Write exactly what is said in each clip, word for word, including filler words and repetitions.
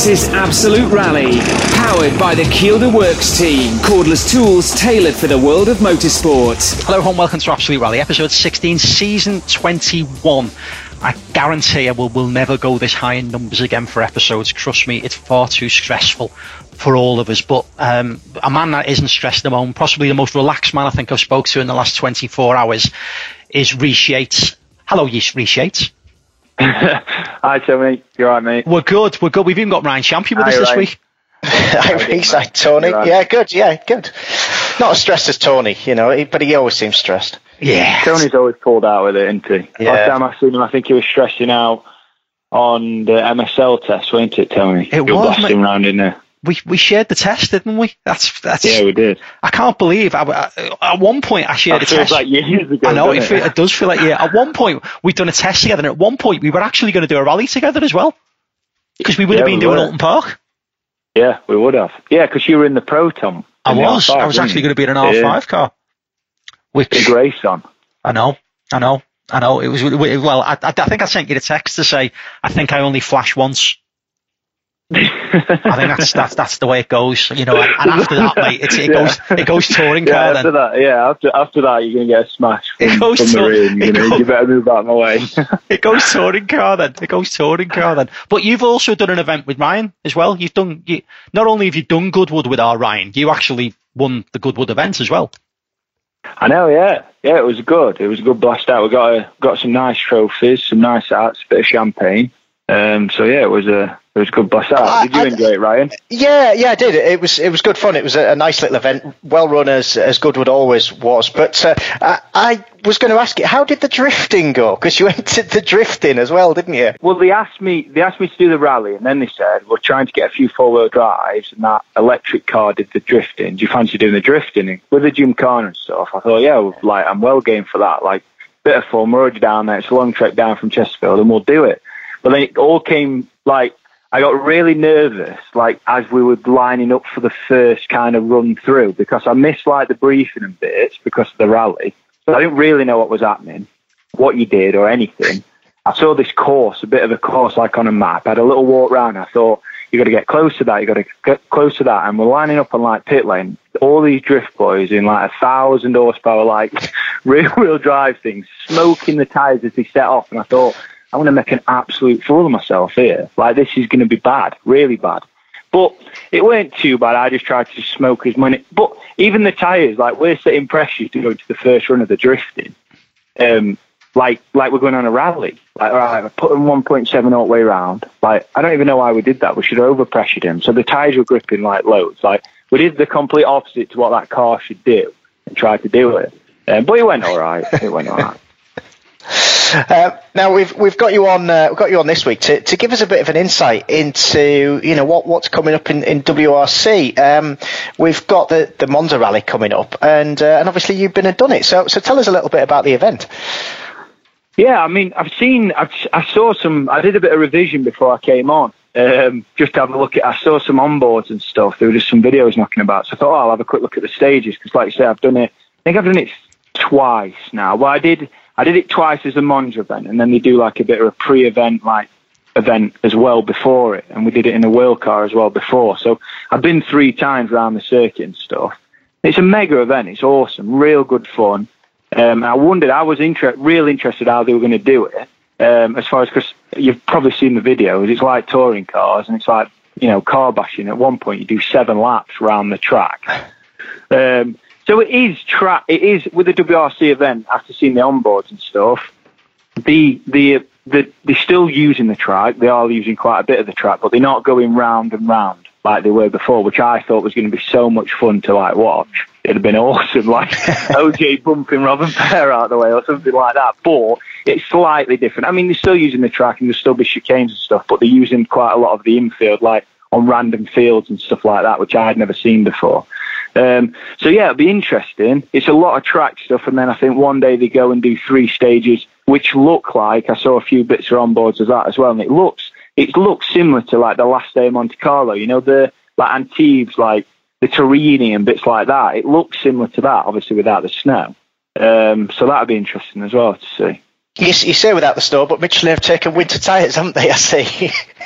is Absolute Rally, powered by the Kielder Works team, cordless tools tailored for the world of motorsport. Hello and welcome to Absolute Rally, episode sixteen, season twenty-one. I guarantee I will, will never go this high in numbers again for episodes. Trust me, it's far too stressful for all of us. But um, a man that isn't stressed at the moment, possibly the most relaxed man I think I've spoke to in the last twenty-four hours, is Rhys Yates. Hello, Rhys Yates. Hi, Tony. You all right, mate? We're good. We're good. We've even got Ryan Champion with Hi, us this Ryan. week. Hi, Rhys. Hi, Tony. Right. Yeah, good. Yeah, good. Not as stressed as Tony, you know, he- but he always seems stressed. Yeah. Tony's always pulled out with it, isn't he? Yeah. Last time I seen him, I think he was stressing out on the M S L test, wasn't it, Tony? It you was, blasting mate. around in there. We we shared the test, didn't we? That's that's. Yeah, we did. I can't believe. I, I, at one point, I shared That a feels test. like years ago. I know it, doesn't feel, it does feel like yeah. At one point, we'd done a test together, and at one point, we were actually going to do a rally together as well, because we would Yeah, have been we doing were. Alton Park. Yeah, we would have. Yeah, because you were in the Proton. I in the was. R five, I was weren't actually you? going to be in an R five Yeah. car. Which Big race on. I know. I know. I know. It was well. I, I think I sent you the text to say I think I only flash once. I think that's that's that's the way it goes, you know. And, and after that, mate, it's, it Yeah. goes it goes touring Yeah, car. after Then that, yeah, after after that, you're gonna get a smash from, It goes from the to- ring. You it know, goes- you better move out of my way. it goes touring car. Then it goes touring car. Then, but you've also done an event with Ryan as well. You've done you, not only have you done Goodwood with our Ryan, you actually won the Goodwood event as well. I know, yeah, yeah, it was good. It was a good blast out. We got a, got some nice trophies, some nice hats, a bit of champagne. Um, so yeah, it was a it was a good blast out. I- Did you I- enjoy it, Ryan? Yeah, yeah, I did. It was it was good fun. It was a, a nice little event, well run as as Goodwood always was. But uh, I, I was going to ask you, how did the drifting go? Because you entered the drifting as well, didn't you? Well, they asked me they asked me to do the rally, and then they said we're trying to get a few four wheel drives, and that electric car did the drifting. Do you fancy doing the drifting and with the Gymkhana and stuff? I thought, yeah, like I'm well game for that. Like bit of fun. We're already down there. It's a long trek down from Chesterfield, and we'll do it. But then it all came like I got really nervous, like as we were lining up for the first kind of run through, because I missed like the briefing and bits because of the rally. So I didn't really know what was happening, what you did or anything. I saw this course, a bit of a course like on a map. I had a little walk round. I thought, you got to get close to that. You got to get close to that. And we're lining up on like pit lane. All these drift boys in like a thousand horsepower, like rear wheel drive things, smoking the tyres as they set off. And I thought, I'm going to make an absolute fool of myself here. Like, this is going to be bad, really bad. But it weren't too bad. I just tried to smoke as many. But even the tyres, like, we're setting pressure to go to the first run of the drifting. Um, like, like we're going on a rally. Like, all right, I put them one point seven all the way round. Like, I don't even know why we did that. We should have over-pressured him. So the tyres were gripping like loads. Like, we did the complete opposite to what that car should do and tried to do it. Um, but it went all right. It went all right. Uh, now we've we've got you on uh, we've got you on this week to, to give us a bit of an insight into you know what, what's coming up in, in W R C. Um, we've got the, the Monza Rally coming up, and uh, and obviously you've been and done it. So so tell us a little bit about the event. Yeah, I mean, I've seen, I've, I saw some, I did a bit of revision before I came on, um, just to have a look at, I saw some onboards and stuff. There were just some videos knocking about. So I thought, oh, I'll have a quick look at the stages, because like you say, I've done it, I think I've done it twice now. Well, I did, I did it twice as a Monza event, and then they do like a bit of a pre-event, like, event as well before it, and we did it in a wheel car as well before. So I've been three times around the circuit and stuff. It's a mega event. It's awesome, real good fun. Um, I wondered, I was inter- real interested how they were going to do it. Um, as far as, because you've probably seen the videos, it's like touring cars, and it's like, you know, car bashing. At one point, you do seven laps around the track. Um, so it is track. It is with the W R C event. After seeing the onboards and stuff, the the the they're still using the track. They are using quite a bit of the track, but they're not going round and round like they were before, which I thought was going to be so much fun to like watch. It'd have been awesome, like O J bumping Robin Pear out of the way or something like that. But it's slightly different. I mean, they're still using the track and there'll still be chicanes and stuff, but they're using quite a lot of the infield, like on random fields and stuff like that, which I had never seen before. Um, so yeah, it'll be interesting. It's a lot of track stuff, and then I think one day they go and do three stages, which look like, I saw a few bits of onboards of that as well, and it looks it looks similar to like the last day of Monte Carlo. You know, the like Antibes, like the Torini and bits like that. It looks similar to that, obviously without the snow. Um, so that'll be interesting as well to see. You, you say without the snow, but Michelin have taken winter tyres, haven't they? I see.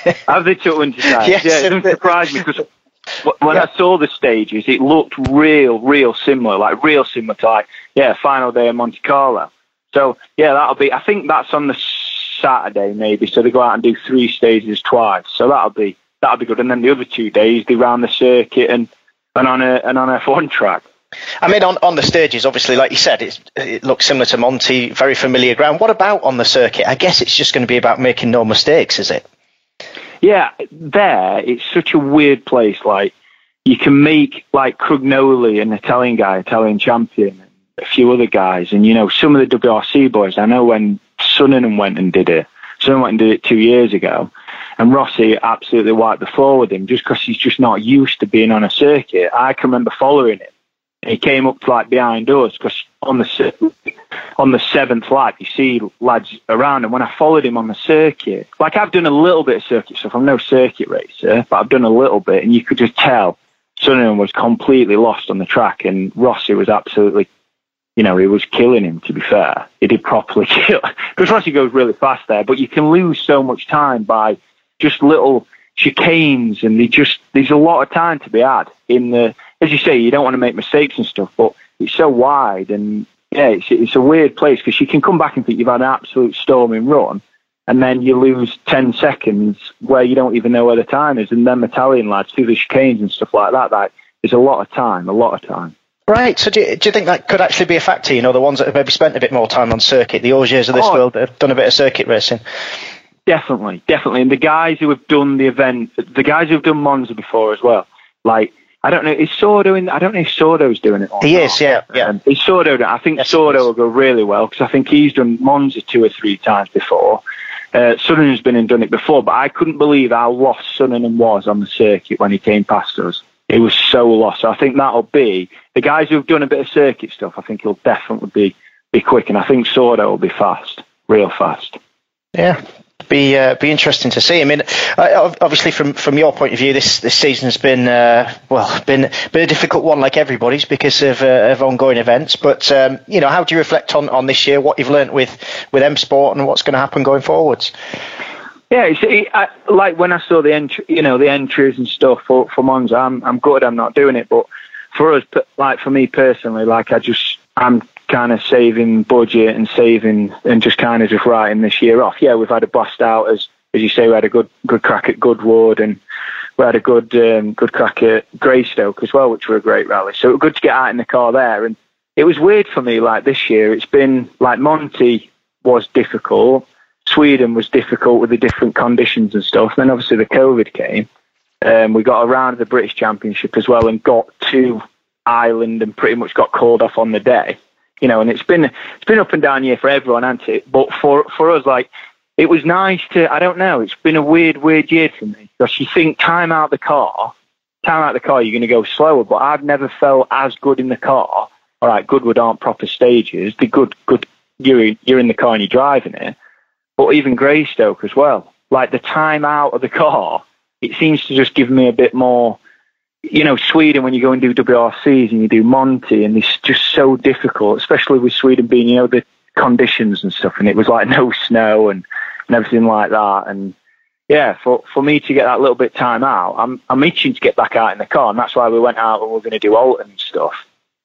Have they took one to size? Yes, yeah, it doesn't surprise me because when yeah. I saw the stages, it looked real, real similar, like real similar to like, yeah, final day of Monte Carlo. So, yeah, that'll be, I think that's on the Saturday maybe, so they go out and do three stages twice. So that'll be, that'll be good. And then the other two days, they round the circuit and, and on a, and on F one track. I mean, on, on the stages, obviously, like you said, it's, it looks similar to Monte, very familiar ground. What about on the circuit? I guess it's just going to be about making no mistakes, is it? Yeah, there, it's such a weird place. Like, you can make, like, Crugnoli, an Italian guy, Italian champion, and a few other guys. And, you know, some of the W R C boys, I know when Suninen went and did it, Suninen went and did it two years ago, and Rossi absolutely wiped the floor with him just because he's just not used to being on a circuit. I can remember following him. He came up to, like, behind us because on the on the seventh lap, you see lads around. And when I followed him on the circuit, like I've done a little bit of circuit stuff. I'm no circuit racer, but I've done a little bit. And you could just tell Suninen was completely lost on the track. And Rossi was absolutely, you know, he was killing him, to be fair. He did properly kill. Because Rossi goes really fast there. But you can lose so much time by just little chicanes. And they just there's a lot of time to be had in the... As you say, you don't want to make mistakes and stuff, but it's so wide and yeah, it's, it's a weird place because you can come back and think you've had an absolute storming run and then you lose ten seconds where you don't even know where the time is. And then Italian lads through the chicanes and stuff like that, like, there's a lot of time, a lot of time. Right, so do you, do you think that could actually be a factor, you know, the ones that have maybe spent a bit more time on circuit, the Ogiers of this oh, world that have done a bit of circuit racing? Definitely, definitely. And the guys who have done the event, the guys who have done Monza before as well, like, I don't know. Is Sordo in? I don't know if Sordo's doing it. Or he not. is, yeah, yeah. Um, is Sordo? I think yes, Sordo will go really well because I think he's done Monza two or three times before. Uh, Sunninen's been and done it before, but I couldn't believe how lost Suninen was on the circuit when he came past us. He was so lost. So I think that'll be the guys who've done a bit of circuit stuff. I think he'll definitely be be quick, and I think Sordo will be fast, real fast. Yeah. Be uh, be interesting to see. I mean, uh, obviously, from, from your point of view, this this season has been uh, well, been been a difficult one, like everybody's, because of, uh, of ongoing events. But um, you know, how do you reflect on, on this year? What you've learnt with with M Sport and what's going to happen going forwards? Yeah, it's, it, I, like when I saw the entry, you know, the entries and stuff for for Monza, I'm I'm good. I'm not doing it, but for us, like for me personally, like I just I'm. kind of saving budget and saving and just kind of just writing this year off. Yeah, we've had a blast out, as as you say, we had a good good crack at Goodwood and we had a good um, good crack at Greystoke as well, which were a great rally. So it was good to get out in the car there. And it was weird for me, like this year, it's been like Monte was difficult, Sweden was difficult with the different conditions and stuff. And then obviously the COVID came. Um, we got a round of the British Championship as well and got to Ireland and pretty much got called off on the day. You know, and it's been it's been up and down year for everyone, hasn't it? But for for us, like, it was nice to, I don't know, it's been a weird, weird year for me. Because you think time out the car, time out the car, you're going to go slower. But I've never felt as good in the car. All right, Goodwood aren't proper stages. They're good, good. You're, you're in the car and you're driving it. But even Greystoke as well. Like, the time out of the car, it seems to just give me a bit more... You know, Sweden, when you go and do W R Cs and you do Monte, and it's just so difficult, especially with Sweden being, you know, the conditions and stuff, and it was like no snow and, and everything like that. And yeah, for for me to get that little bit of time out, I'm I'm itching to get back out in the car, and that's why we went out and we we're going to do Alton and stuff.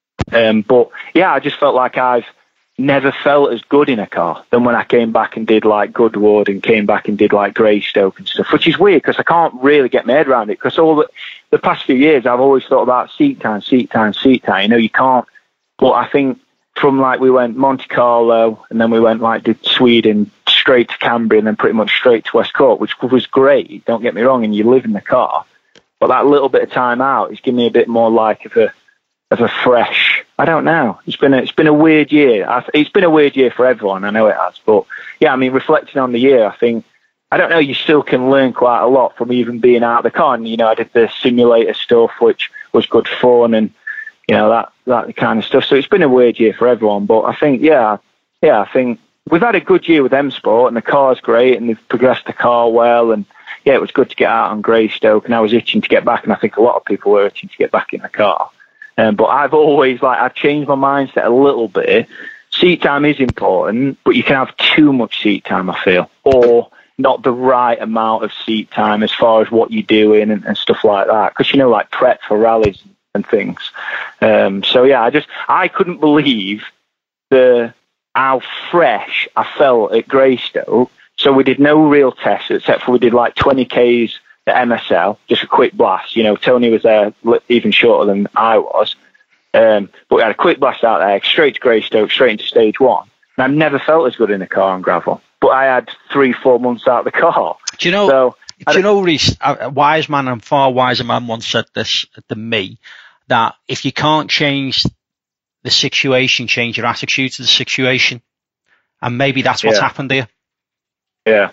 Um, but yeah, I just felt like I've never felt as good in a car than when I came back and did like Goodwood and came back and did like Greystoke and stuff, which is weird because I can't really get my head around it because all the, the past few years I've always thought about seat time, seat time, seat time. You know, you can't, but I think from like we went Monte Carlo and then we went like did Sweden straight to Cambria and then pretty much straight to West Cork, which was great, don't get me wrong, and you live in the car, but that little bit of time out is giving me a bit more like of a of a fresh, I don't know. It's been a, it's been a weird year. I, it's been a weird year for everyone. I know it has, but yeah, I mean, reflecting on the year, I think I don't know. You still can learn quite a lot from even being out of the car. And you know, I did the simulator stuff, which was good fun, and you know that that kind of stuff. So it's been a weird year for everyone. But I think, yeah, yeah, I think we've had a good year with M Sport, and the car's great, and they've progressed the car well, and yeah, it was good to get out on Greystoke, and I was itching to get back, and I think a lot of people were itching to get back in the car. Um, but I've always, like, I've changed my mindset a little bit. Seat time is important, but you can have too much seat time, I feel. Or not the right amount of seat time as far as what you're doing and, and stuff like that. Because, you know, like prep for rallies and things. Um, so, yeah, I just, I couldn't believe the how fresh I felt at Greystoke. So we did no real tests, except for we did like twenty Ks at M S L, just a quick blast. You know, Tony was there even shorter than I was. Um, but we had a quick blast out there, straight to Greystoke, straight into stage one. And I've never felt as good in a car on gravel. But I had three, four months out of the car. Do you know, so, do you know, Reese, a wise man and far wiser man once said this than me, that if you can't change the situation, change your attitude to the situation. And maybe that's what's yeah. happened here. Yeah.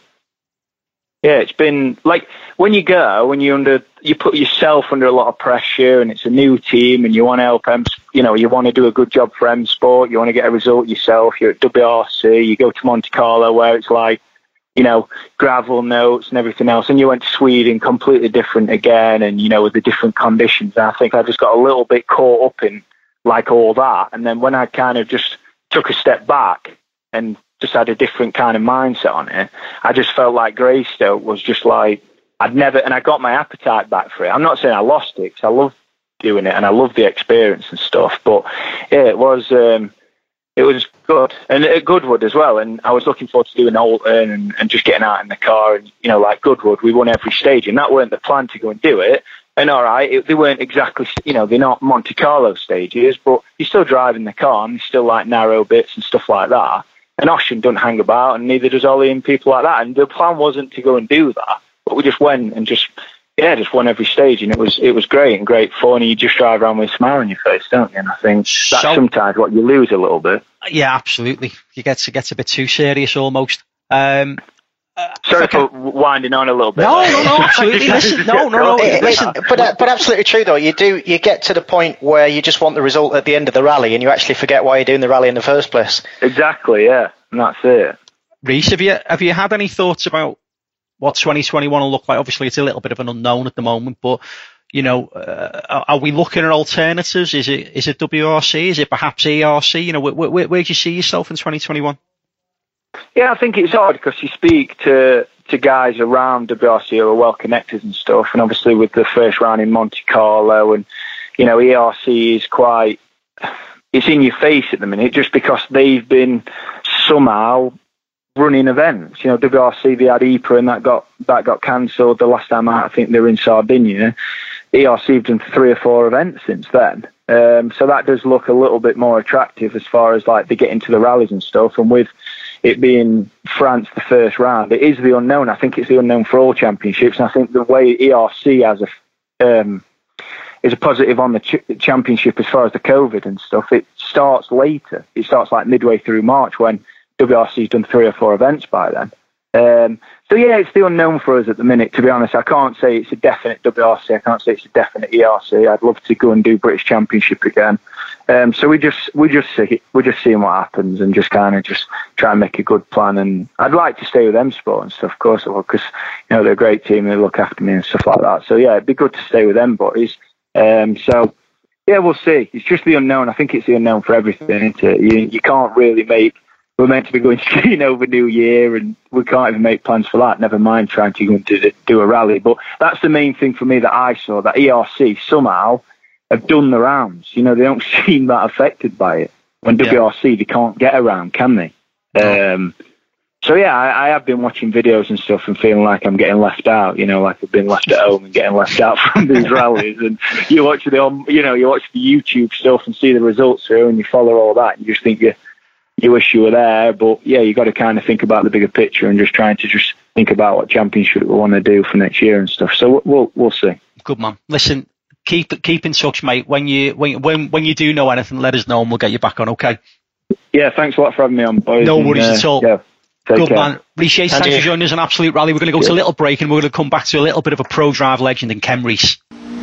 Yeah, it's been like when you go, when you under, you put yourself under a lot of pressure, and it's a new team, and you want to help M, you know, you want to do a good job for M Sport, you want to get a result yourself. You're at W R C, you go to Monte Carlo where it's like, you know, gravel notes and everything else, and you went to Sweden, completely different again, and you know, with the different conditions. And I think I just got a little bit caught up in like all that, and then when I kind of just took a step back and just had a different kind of mindset on it, I just felt like Greystoke was just like, I'd never, and I got my appetite back for it. I'm not saying I lost it, because I love doing it and I love the experience and stuff, but yeah, it was um, it was good, and at Goodwood as well. And I was looking forward to doing Alton and, and just getting out in the car, and you know, like Goodwood, we won every stage, and that weren't the plan to go and do it. And all right, it, they weren't exactly, you know, they're not Monte Carlo stages, but you're still driving the car, and there's still like narrow bits and stuff like that. And Ocean doesn't hang about, and neither does Ollie and people like that. And the plan wasn't to go and do that, but we just went and just, yeah, just won every stage, and it was it was great and great fun. And you just drive around with a smile on your face, don't you? And I think that's so, sometimes what you lose a little bit. Yeah, absolutely. You get to get a bit too serious almost. Um, Uh, Sorry for winding on a little bit. No, no, no, absolutely. Listen, no, no, no. Listen, but uh, but absolutely true though. You do you get to the point where you just want the result at the end of the rally, and you actually forget why you're doing the rally in the first place. Exactly, yeah, and that's it. Reese, have you have you had any thoughts about what twenty twenty-one will look like? Obviously, it's a little bit of an unknown at the moment, but you know, uh, are we looking at alternatives? Is it is it W R C? Is it perhaps E R C? You know, where, where, where do you see yourself in twenty twenty-one? Yeah, I think it's hard because you speak to to guys around W R C who are well connected and stuff, and obviously with the first round in Monte Carlo, and you know, E R C is quite, it's in your face at the minute just because they've been somehow running events. You know, W R C, they had Ypres and that got that got cancelled the last time out. I think they were in Sardinia. E R C have done three or four events since then. Um, so that does look a little bit more attractive as far as like they get into the rallies and stuff. And with it being France the first round, it is the unknown. I think it's the unknown for all championships. And I think the way E R C has a um, is a positive on the ch- championship as far as the COVID and stuff. It starts later. It starts like midway through March when W R C's done three or four events by then. Um, so yeah, it's the unknown for us at the minute, to be honest. I can't say it's a definite W R C. I can't say it's a definite E R C. I'd love to go and do British Championship again. Um, so we just we just see we're just seeing what happens and just kind of just try and make a good plan. And I'd like to stay with M Sport and stuff, of course, because you know they're a great team. They look after me and stuff like that. So yeah, it'd be good to stay with them boys. Um, so yeah, we'll see. It's just the unknown. I think it's the unknown for everything, isn't it? You you can't really make. We're meant to be going skiing over New Year, and we can't even make plans for that. Never mind trying to go and do, do a rally. But that's the main thing for me that I saw, that E R C somehow have done the rounds. You know, they don't seem that affected by it. When yeah. W R C, they can't get around, can they? No. Um, so, yeah, I, I have been watching videos and stuff and feeling like I'm getting left out, you know, like I've been left at home and getting left out from these rallies. And you watch the, you know, you watch the YouTube stuff and see the results through, and you follow all that, and you just think you you wish you were there. But yeah, you got to kind of think about the bigger picture and just trying to just think about what championship we want to do for next year and stuff. So we'll we'll see. Good man. Listen, keep keep in touch, mate. When you when when when you do know anything, let us know and we'll get you back on. Okay. Yeah, thanks a lot for having me on, boys. No worries and, uh, at all. Yeah, good care. man. Reece Yates, thanks for joining us on Absolute Rally. We're going to go yeah. to a little break and we're going to come back to a little bit of a pro drive legend in Ken Rees.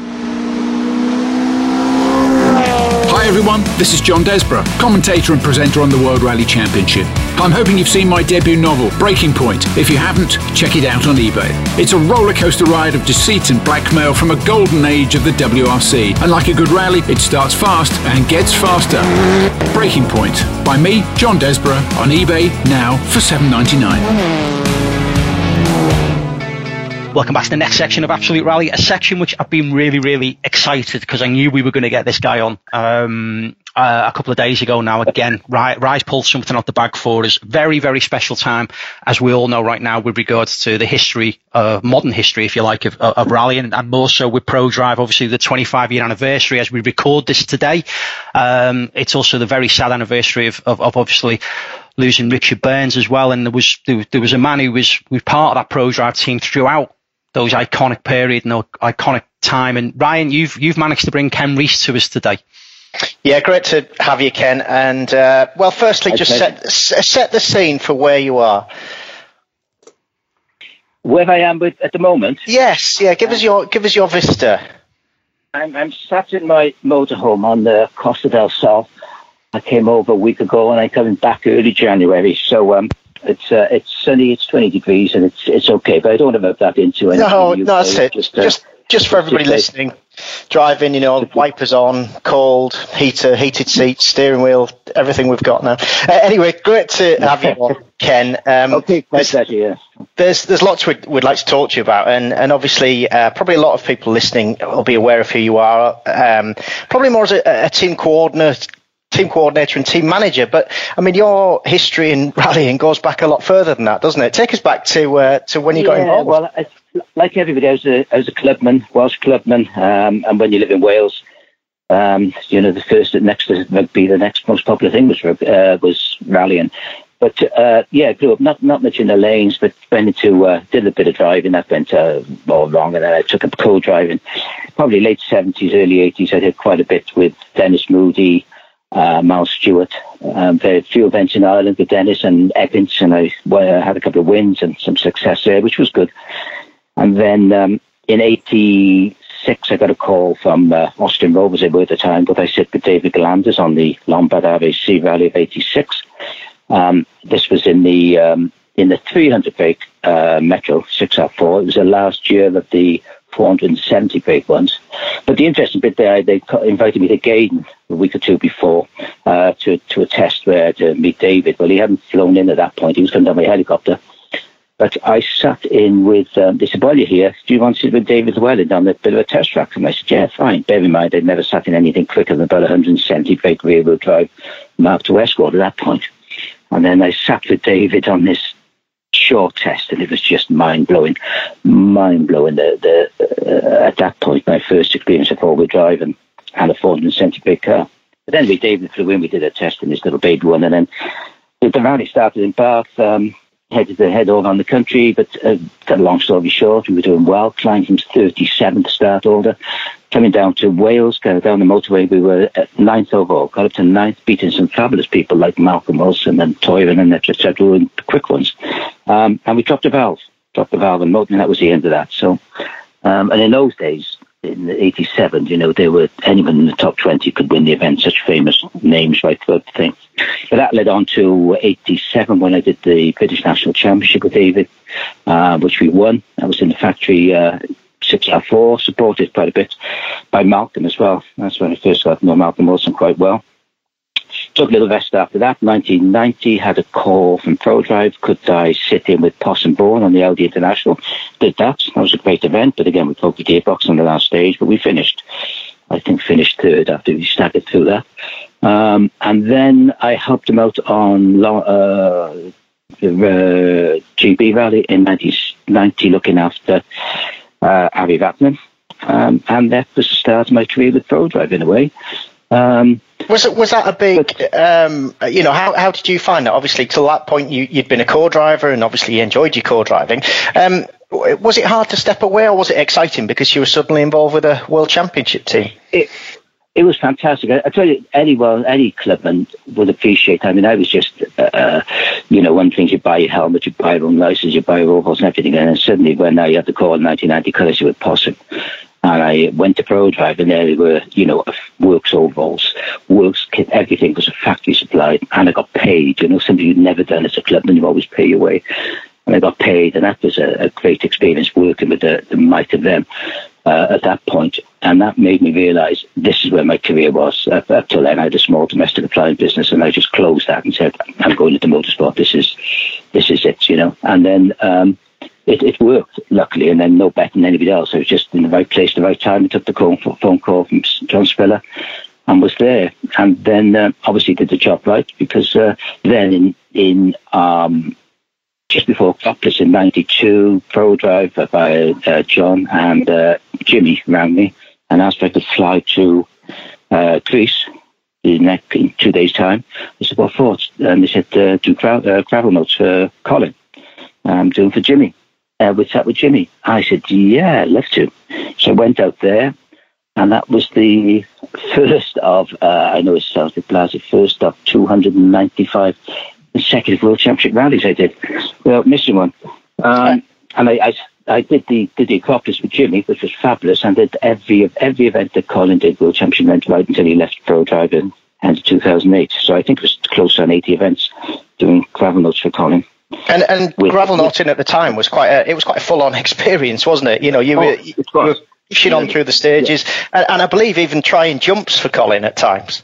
Hi everyone, this is John Desborough, commentator and presenter on the World Rally Championship. I'm hoping you've seen my debut novel, Breaking Point. If you haven't, check it out on eBay. It's a rollercoaster ride of deceit and blackmail from a golden age of the W R C. And like a good rally, it starts fast and gets faster. Breaking Point, by me, John Desborough, on eBay now for seven dollars and ninety-nine cents. Welcome back to the next section of Absolute Rally, a section which I've been really, really excited because I knew we were going to get this guy on um, uh, a couple of days ago now. Again, Rise pulled something out the bag for us. Very, very special time, as we all know right now, with regards to the history, uh, modern history, if you like, of, of rallying, and more so with ProDrive, obviously the twenty-five year anniversary as we record this today. Um, it's also the very sad anniversary of, of, of obviously losing Richard Burns as well. And there was there, there was a man who was, was part of that ProDrive team throughout those iconic period and iconic time. And Ryan, you've you've managed to bring Ken Rees to us today. Yeah, great to have you, Ken. And uh, well, firstly, just set set the scene for where you are. Where I am with, at the moment. Yes, yeah. Give us your give us your vista. I'm I'm sat in my motorhome on the Costa del Sol. I came over a week ago, and I'm coming back early January. So um. It's uh, it's sunny, it's twenty degrees, and it's it's okay. But I don't want to move that into anything. No, no, that's it. Just uh, just, just for everybody listening, driving, you know, wipers on, cold, heater, heated seats, steering wheel, everything we've got now. Uh, anyway, great to have you on, Ken. Um, okay, nice to yeah. There's there's lots we'd, we'd like to talk to you about, and and obviously uh, probably a lot of people listening will be aware of who you are. Um, probably more as a, a team coordinator. team coordinator and team manager, but I mean your history in rallying goes back a lot further than that, doesn't it? Take us back to uh, to when you yeah, got involved. Well, I, like everybody, I was a, I was a clubman, Welsh clubman, um, and when you live in Wales, um, you know the first next to rugby, the next most popular thing was uh, was rallying. But uh, yeah, I grew up not not much in the lanes, but went into uh, did a bit of driving. That went uh, all wrong, and then I took up co-driving. Probably late seventies, early eighties. I did quite a bit with Dennis Moody. Uh, Mal Stewart, um, very few events in Ireland with Dennis and Eppins, and I well, had a couple of wins and some success there, which was good. And then um, in eighty-six, I got a call from uh, Austin Rovers, they were at the time, but I sit with David Galanders on the Lombard R A C Rally of eighty-six. Um, this was in the um, in the three hundred brake uh, Metro six R four. It was the last year of the four hundred seventy brake ones. But the interesting bit there, they invited me to Gaydon a week or two before uh, to to a test where to meet David. Well, he hadn't flown in at that point. He was coming down by helicopter. But I sat in with, um, they said, while you're here, do you want to sit with David Llewellyn on a bit of a test track? And I said, yeah, fine. Bear in mind, I'd never sat in anything quicker than about one hundred seventy brake rear-wheel drive Mark two Escort at that point. And then I sat with David on this short test, and it was just mind-blowing, mind-blowing. The, the, uh, at that point, my first experience of four-wheel drive and, and a four hundred seventy brake car. But then we David flew in, we did a test in this little baby one, and then the rally started in Bath, um, headed to head over on the country, but uh, cut a long story short, we were doing well, climbed from thirty-seventh start order, coming down to Wales, going down the motorway, we were at ninth overall, got up to ninth, beating some fabulous people like Malcolm Wilson and Toyron and et cetera, et cetera, and the quick ones. Um, and we dropped the valve, dropped the valve and motor, and that was the end of that. So, um, and in those days, in eighty-seven, you know, there were anyone in the top twenty could win the event, such famous names right throughout the thing. But that led on to eighty-seven when I did the British National Championship with David, uh, which we won. I was in the factory uh, six R four, supported quite a bit by Malcolm as well. That's when I first got to know Malcolm Wilson quite well. Took a little rest after that. nineteen ninety, had a call from ProDrive. Could I sit in with Possum Bourne on the Audi International? Did that. That was a great event, but again, we broke the gearbox on the last stage, but we finished, I think, finished third after we staggered through that. Um, and then I helped him out on uh, the uh, G B Rally in nineteen ninety, looking after uh, Harry Vatman. Um, and that was the start of my career with ProDrive in a way. Um, was it was that a big, um, you know, how how did you find that? Obviously, till that point, you, you'd been a co-driver, and obviously you enjoyed your co-driving. Um, was it hard to step away, or was it exciting because you were suddenly involved with a World Championship team? It, it was fantastic. I, I tell you, anyone, any clubman would appreciate. I mean, I was just, uh, you know, one thing, you buy your helmet, you buy your own license, you buy your overalls and everything, and then suddenly when I had the call in nineteen ninety, because I was with Possum, and I went to ProDrive, and there they were, you know, Works overalls, Works kit, everything was a factory supplied, and I got paid, you know, something you'd never done as a clubman, you always pay your way. And I got paid, and that was a, a great experience working with the, the might of them uh, at that point. And that made me realise this is where my career was. Up, up till then, I had a small domestic appliance business, and I just closed that and said, I'm going into motorsport. This is this is it, you know. And then um, it, it worked, luckily, and then no better than anybody else. I was just in the right place at the right time. I took the phone, phone call from John Spiller and was there. And then uh, obviously did the job right, because uh, then in, in um, just before Croplis in ninety-two, Pro Drive by uh, John and uh, Jimmy rang me and asked if I could fly to uh, Greece in two days' time. I said, what for? And they said, uh, do gra- uh, gravel notes for Colin. I'm doing for Jimmy. Uh, we sat with Jimmy. I said, yeah, I'd love to. So I went out there, and that was the first of, uh, I know it sounds a bit blasé, first of two hundred ninety-five consecutive World Championship rallies I did. Well, missing one. Um, and I, I, I did the did the Acropolis with Jimmy, which was fabulous, and did every every event that Colin did, World Championship event, right until he left Pro Drive in end two thousand eight. So I think it was close on eighty events doing gravel notes for Colin. And and with, gravel noting at the time was quite a, it was quite a full on experience, wasn't it? You know, you, oh, were, you were pushing yeah, on through the stages, yeah. and, and I believe even trying jumps for Colin at times.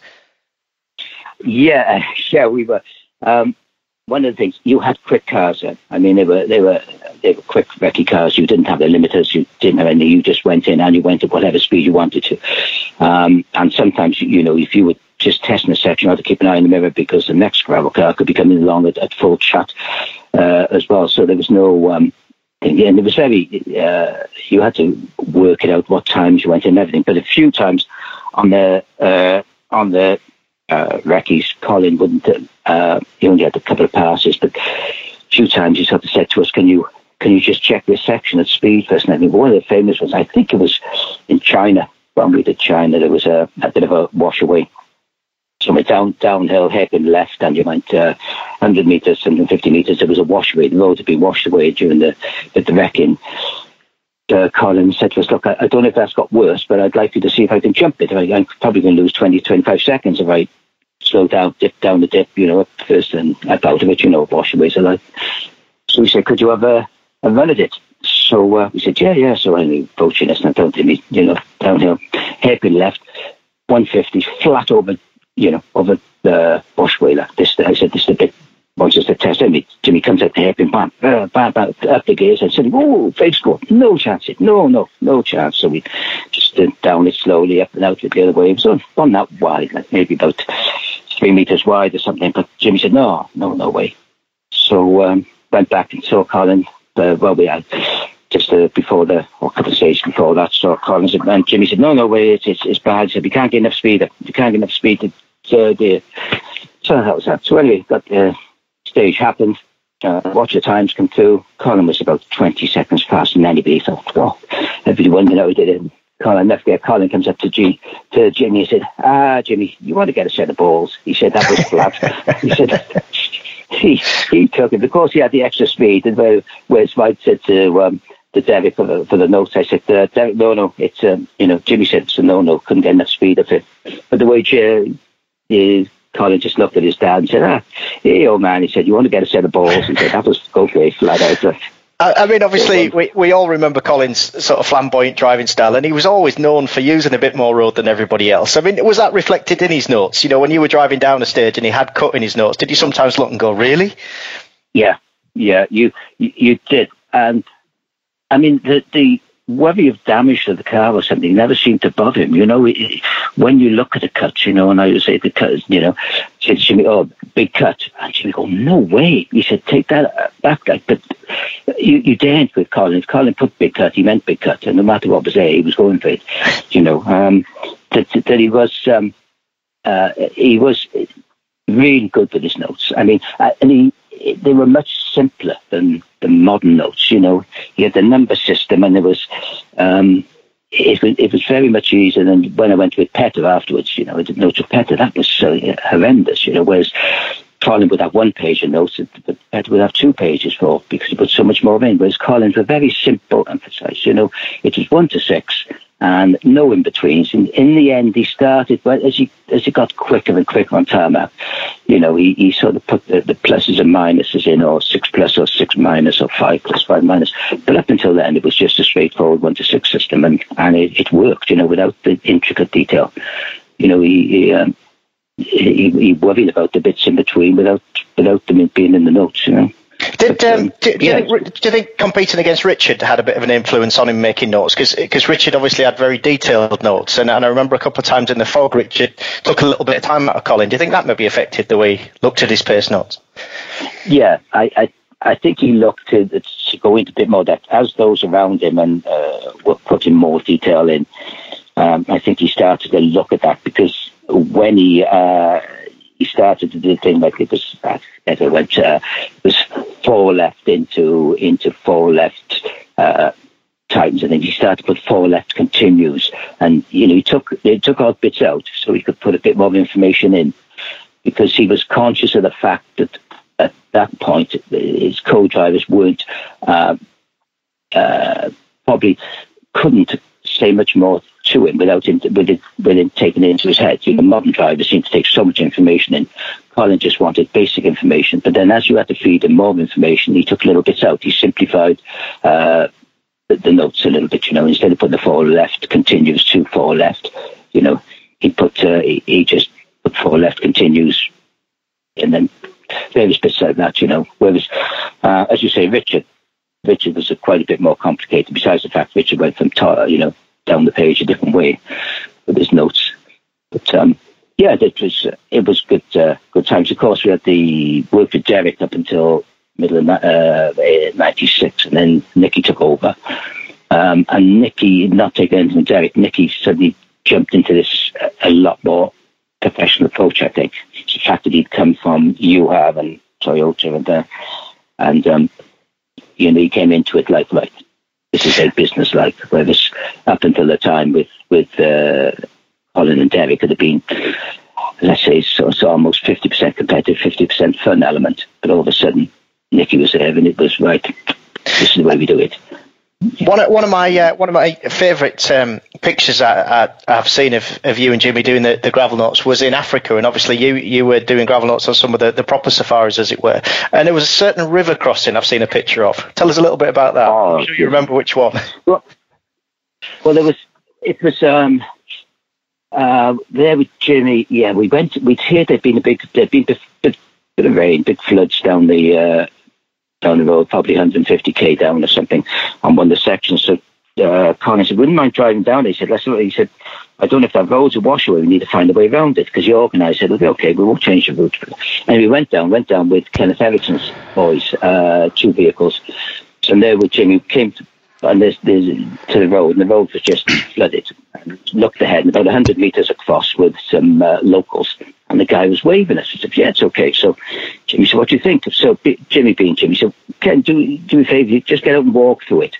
Yeah, yeah, we were. Um, one of the things, you had quick cars then. I mean, they were they were they were quick recce cars. You didn't have the limiters. You didn't have any. You just went in and you went at whatever speed you wanted to. Um, and sometimes, you know, if you were just testing a section, you had to keep an eye in the mirror because the next gravel car could be coming along at, at full chat uh, as well. So there was no. Um, and it was very. Uh, you had to work it out what times you went in and everything. But a few times on the uh, on the Uh, recce's, Colin wouldn't. Uh, he only had a couple of passes, but a few times he sort of said to us, "Can you, can you just check this section at speed first?" And I mean, one of the famous ones, I think it was in China. When we did China, there was a, a bit of a wash away. So we down downhill, hairpin left, and you went uh, one hundred meters, one hundred fifty meters. There was a wash away. The road had been washed away during the the, the wrecking. Uh, Colin said to us, look, I, I don't know if that's got worse, but I'd like you to see if I can jump it. I, I'm probably going to lose twenty, twenty-five seconds if I slow down, dip down the dip, you know, at first, and up out of it, you know, washaways are like. So we said, could you have a, a run at it? So uh, we said, yeah, yeah. So I knew approaching us, and I don't think, you know, downhill, hairpin left, one fifty, flat over, you know, over the washway. Like this, I said, this is the bit. Once it's the test, and Jimmy comes out the hairpin, bam, bam, bam, bam, up the gears. I said, "Oh, fake score, no chance! It, no, no, no chance." So we just uh, down it slowly, up and out with the other way. It was on, on that wide, like maybe about three meters wide or something. But Jimmy said, "No, no, no way." So um, went back and saw Colin. Uh, well, we had just uh, before the, or a couple of stages before that, saw Colin, and Jimmy said, "No, no way, it's it's, it's bad." He said, "We can't get enough speed. Up. You can't get enough speed to uh, do." So that was that. So anyway, got. Uh, Stage happened. Uh, watch the times come through. Colin was about twenty seconds faster than anybody. Thought, oh, everybody wondered how he did it. Colin, never forget, Colin comes up to G to Jimmy and said, "Ah, Jimmy, you want to get a set of balls?" He said that was flat. He said he he took it because he had the extra speed. And where where Smythe said to um, to Derek for the, for the notes, I said, uh, Derek, no, no, it's um, you know, Jimmy said it's a no, no, couldn't get enough speed of it. But the way Jay is. Colin just looked at his dad and said, ah, hey, old man, he said, you want to get a set of balls? He said, that was okay, flat out. I, I mean, obviously, we, we all remember Colin's sort of flamboyant driving style, and he was always known for using a bit more road than everybody else. I mean, was that reflected in his notes? You know, when you were driving down a stage and he had cut in his notes, did you sometimes look and go, really? Yeah, yeah, you you, you did. And, I mean, the... the worry of damage to the car or something never seemed to bother him. You know, it, when you look at the cuts, you know, and I would say the cut, you know, said Jimmy, oh, big cut. And Jimmy go, no way. He said, take that back, guy. But you, you daren't with Colin. If Colin put big cut, he meant big cut. And no matter what was there, he was going for it. You know, um, that, that he was, um, uh, he was really good with his notes. I mean, uh, and he, they were much simpler than the modern notes. You know, he had the number system, and there was um, it was it was very much easier than when I went with Petter afterwards. You know, I did notes with Petter. That was so horrendous. You know, whereas Colin would have one page of notes, but Petter would have two pages for because he put so much more in. Whereas Colin's were very simple and precise. You know, it was one to six. And no in betweens. In, in the end, he started, but as he as he got quicker and quicker on tarmac, you know, he, he sort of put the, the pluses and minuses in, or six plus or six minus, or five plus five minus. But up until then, it was just a straightforward one to six system, and and it, it worked, you know, without the intricate detail. You know, he he, um, he he worried about the bits in between without without them being in the notes, you know. Did um, do, do, yeah. you think, do you think competing against Richard had a bit of an influence on him making notes? Because Richard obviously had very detailed notes, and, and I remember a couple of times in the fog, Richard took a little bit of time out of Colin. Do you think that maybe affected the way he looked at his pace notes? Yeah, I, I, I think he looked to, to go into a bit more depth as those around him and uh, were putting more detail in. Um, I think he started to look at that because when he uh, he started to do the thing like it was, I forget it went, uh, it was four left into into four left uh, times, and then he started to put four left continues, and you know he took he took out bits out so he could put a bit more information in because he was conscious of the fact that at that point his co-drivers weren't uh, uh, probably couldn't say much more to him without him with it, with him taking it into his head. You know, modern drivers seem to take so much information in. Colin just wanted basic information, but then as you had to feed him more information, he took little bits out. He simplified uh, the, the notes a little bit. You know, instead of putting the four left continues to four left, you know, he put uh, he, he just put four left continues, and then various bits like that. You know, whereas uh, as you say, Richard. Richard was a quite a bit more complicated. Besides the fact Richard went from you know down the page a different way with his notes, but um, yeah, it was uh, it was good uh, good times. Of course, we had the work with Derek up until middle of uh, ninety-six, and then Nicky took over. Um, and Nicky, not taking anything from Derek, Nicky suddenly jumped into this a, a lot more professional approach. I think it's the fact that he'd come from U H A V and Toyota and uh, and um, you know, he came into it like, like this is a business like, whereas up until the time with, with uh, Colin and Derek could have been, let's say, so, so almost fifty percent competitive, fifty percent fun element. But all of a sudden, Nicky was there and it was right, this is the way we do it. One of, one of my uh, one of my favourite um, pictures I, I, I've seen of, of you and Jimmy doing the, the gravel notes was in Africa, and obviously you, you were doing gravel notes on some of the, the proper safaris, as it were. And there was a certain river crossing I've seen a picture of. Tell us a little bit about that. Oh, I'm sure you remember which one. Well, well there was it was um, uh, there with Jimmy. Yeah, we went. We'd heard there'd been a big there'd been a bit, bit of rain, big floods down the. Uh, down the road, probably one hundred fifty k down or something on one of the sections. So uh, Colin said, wouldn't mind driving down. He said, let's look. He said, I don't know if that road's a washaway. We need to find a way around it because he organised. Said, okay, okay, we won't change the route. And we went down, went down with Kenneth Erickson's boys, uh, two vehicles. So and there with Jimmy came to, and there's, there's, to the road, and the road was just flooded. And looked ahead, and about one hundred metres across with some uh, locals. And the guy was waving us. I said, yeah, it's okay. So Jimmy said, what do you think? So B- Jimmy being Jimmy said, Ken, do, do me a favour, just get out and walk through it.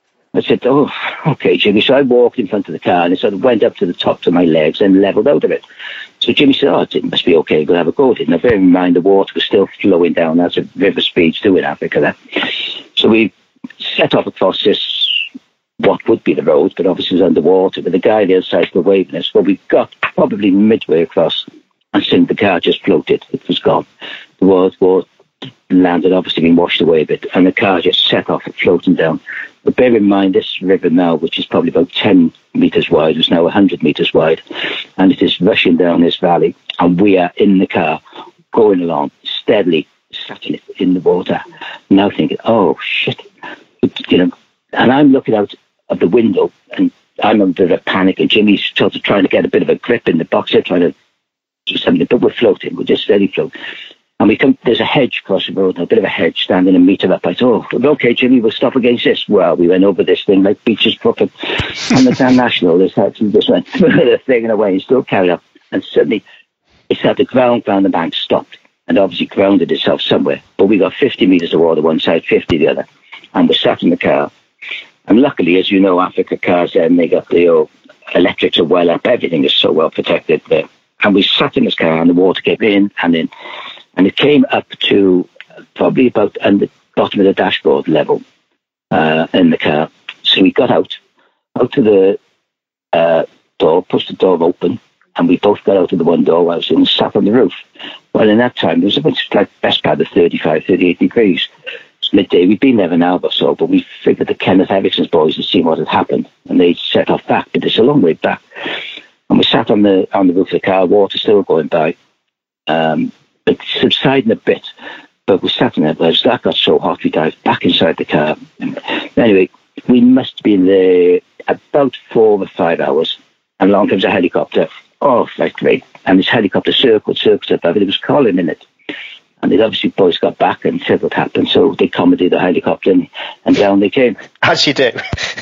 I said, oh, okay, Jimmy. So I walked in front of the car and it sort of went up to the tops of my legs and levelled out of it. So Jimmy said, oh, it must be okay, we'll have a go at it. Now, bear in mind, the water was still flowing down. That's a river speeds do in Africa. That. So we set off across this, what would be the road, but obviously it was underwater. But the guy the other side was waving us. Well, we got probably midway across. And soon the car just floated. It was gone. The water, water land had obviously been washed away a bit, and the car just set off, floating down. But bear in mind, this river now, which is probably about ten metres wide, is now one hundred metres wide, and it is rushing down this valley, and we are in the car, going along steadily, sat in, in the water, now thinking, oh, shit. You know, and I'm looking out of the window, and I'm in a bit of a panic, and Jimmy's sort of trying to get a bit of a grip in the box here, trying to something, but we're floating, we're just steady float. And we come, there's a hedge across the road, a bit of a hedge standing a metre up. I thought, oh, okay, Jimmy, we'll stop against this. Well, we went over this thing like Beaches Crooked on the Grand National. This just went the thing in a way and still carried up. And suddenly it started to ground, ground the bank stopped and obviously grounded itself somewhere. But we got fifty metres of water one side, fifty the other. And we sat in the car. And luckily, as you know, Africa cars there, and they got the oh, electrics are well up. Everything is so well protected there. And we sat in this car and the water came in and in. And it came up to probably about on the bottom of the dashboard level uh, in the car. So we got out, out to the uh, door, pushed the door open, and we both got out of the one door. I was in and sat on the roof. Well, in that time, it was about like best part of thirty-five, thirty-eight degrees. It's midday. We'd been there an hour or so, but we figured that Kenneth Erickson's boys had seen what had happened. And they set off back, but it's a long way back. And we sat on the on the roof of the car, water still going by, um, but subsiding a bit. but we sat in it. That got so hot, we dived back inside the car. Anyway, we must have been there about four or five hours. And along comes a helicopter. Oh, that's great. And this helicopter circled, circled up. There was Colin in it. And the obviously boys got back and said what happened. So they commandeered the helicopter and, and down they came. As you do.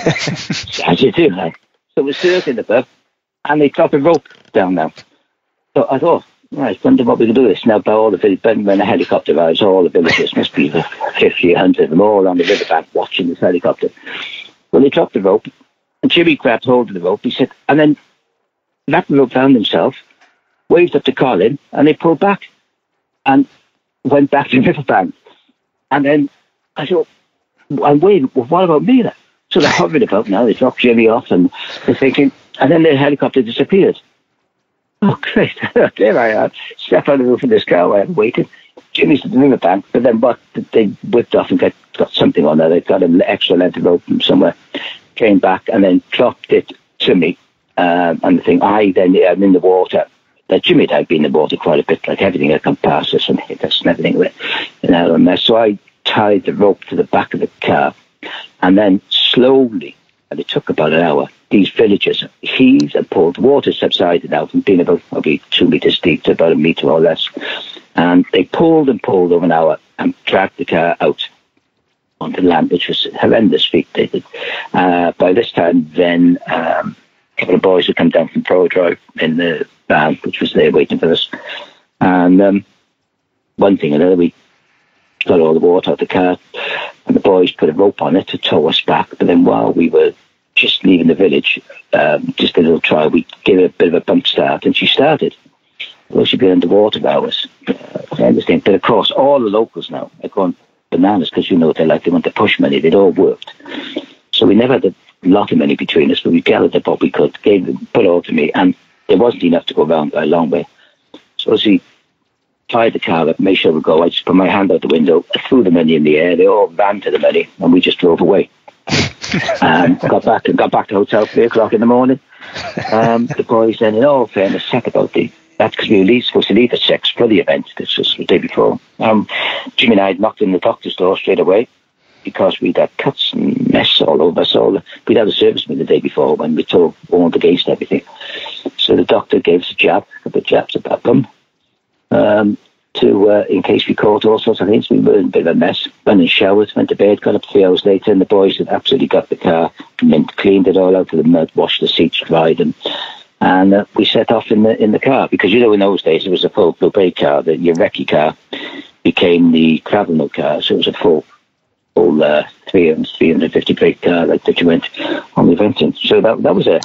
As you do, like. So it was circling above. And they dropped a rope down now. So I thought, right, wonder what we can do this. Now, by all the village, when the helicopter arrives, all the villagers, must be fifty, a hundred of them, all on the riverbank watching this helicopter. Well, they dropped the rope, and Jimmy grabbed hold of the rope. He said, and then wrapped the rope around himself, waved up to Colin, and they pulled back and went back to the riverbank. And then I thought, I'm waiting, well, what about me then? So they're hovering about now, they dropped Jimmy off, and they're thinking, and then the helicopter disappeared. Oh, great. There I am. Step on the roof of this car. I'm waiting. Jimmy's at the riverbank, but then what? They whipped off and got, got something on there. They got an extra length of rope from somewhere, came back and then dropped it to me. Um, and the thing, I then, I'm in the water. That Jimmy had been in the water quite a bit, like everything had come past us and hit us and everything. And out of a mess. So I tied the rope to the back of the car and then slowly, and it took about an hour, these villagers heaved and pulled. The water subsided now from being about maybe two metres deep to about a metre or less. And they pulled and pulled over an hour and dragged the car out onto land, which was a horrendous feat they did. Uh, by this time, then, um, a couple of boys had come down from Pro Drive in the van, which was there waiting for us. And um, one thing or another, we got all the water out of the car, and the boys put a rope on it to tow us back. But then while we were just leaving the village, um, just a little trial, we gave her a bit of a bump start, and she started. Well, she'd been underwater for hours. Uh, I understand. But of course, all the locals now are going bananas because, you know, they like they want to push money. They'd all worked. So we never had a lot of money between us, but we gathered up what we could, gave them, put it all to me, and there wasn't enough to go around by a long way. So as we tied the car up, made sure we go, I just put my hand out the window, I threw the money in the air, they all ran to the money, and we just drove away. um, got back to got back to the hotel three o'clock in the morning. Um, the boys then, in all fairness, said about the that's because we were supposed to leave at six for the event. This was the day before. Um, Jimmy and I had knocked on the doctor's door straight away because we'd had cuts and mess all over us. All we'd had a service meeting the day before when we told warned against everything. So the doctor gave us a jab, a couple of jabs about them, um, to uh, in case we caught all sorts of things. We were in a bit of a mess. Went and showered, went to bed, got up three hours later, and the boys had absolutely got the car, mint, cleaned it all out of the mud, washed the seats, dried them. And uh, we set off in the in the car because, you know, in those days it was a full Blue Bay car. The your recce car became the Cravenel car, so it was a full full uh, three hundred fifty brake car like that you went on the event in. So that that was a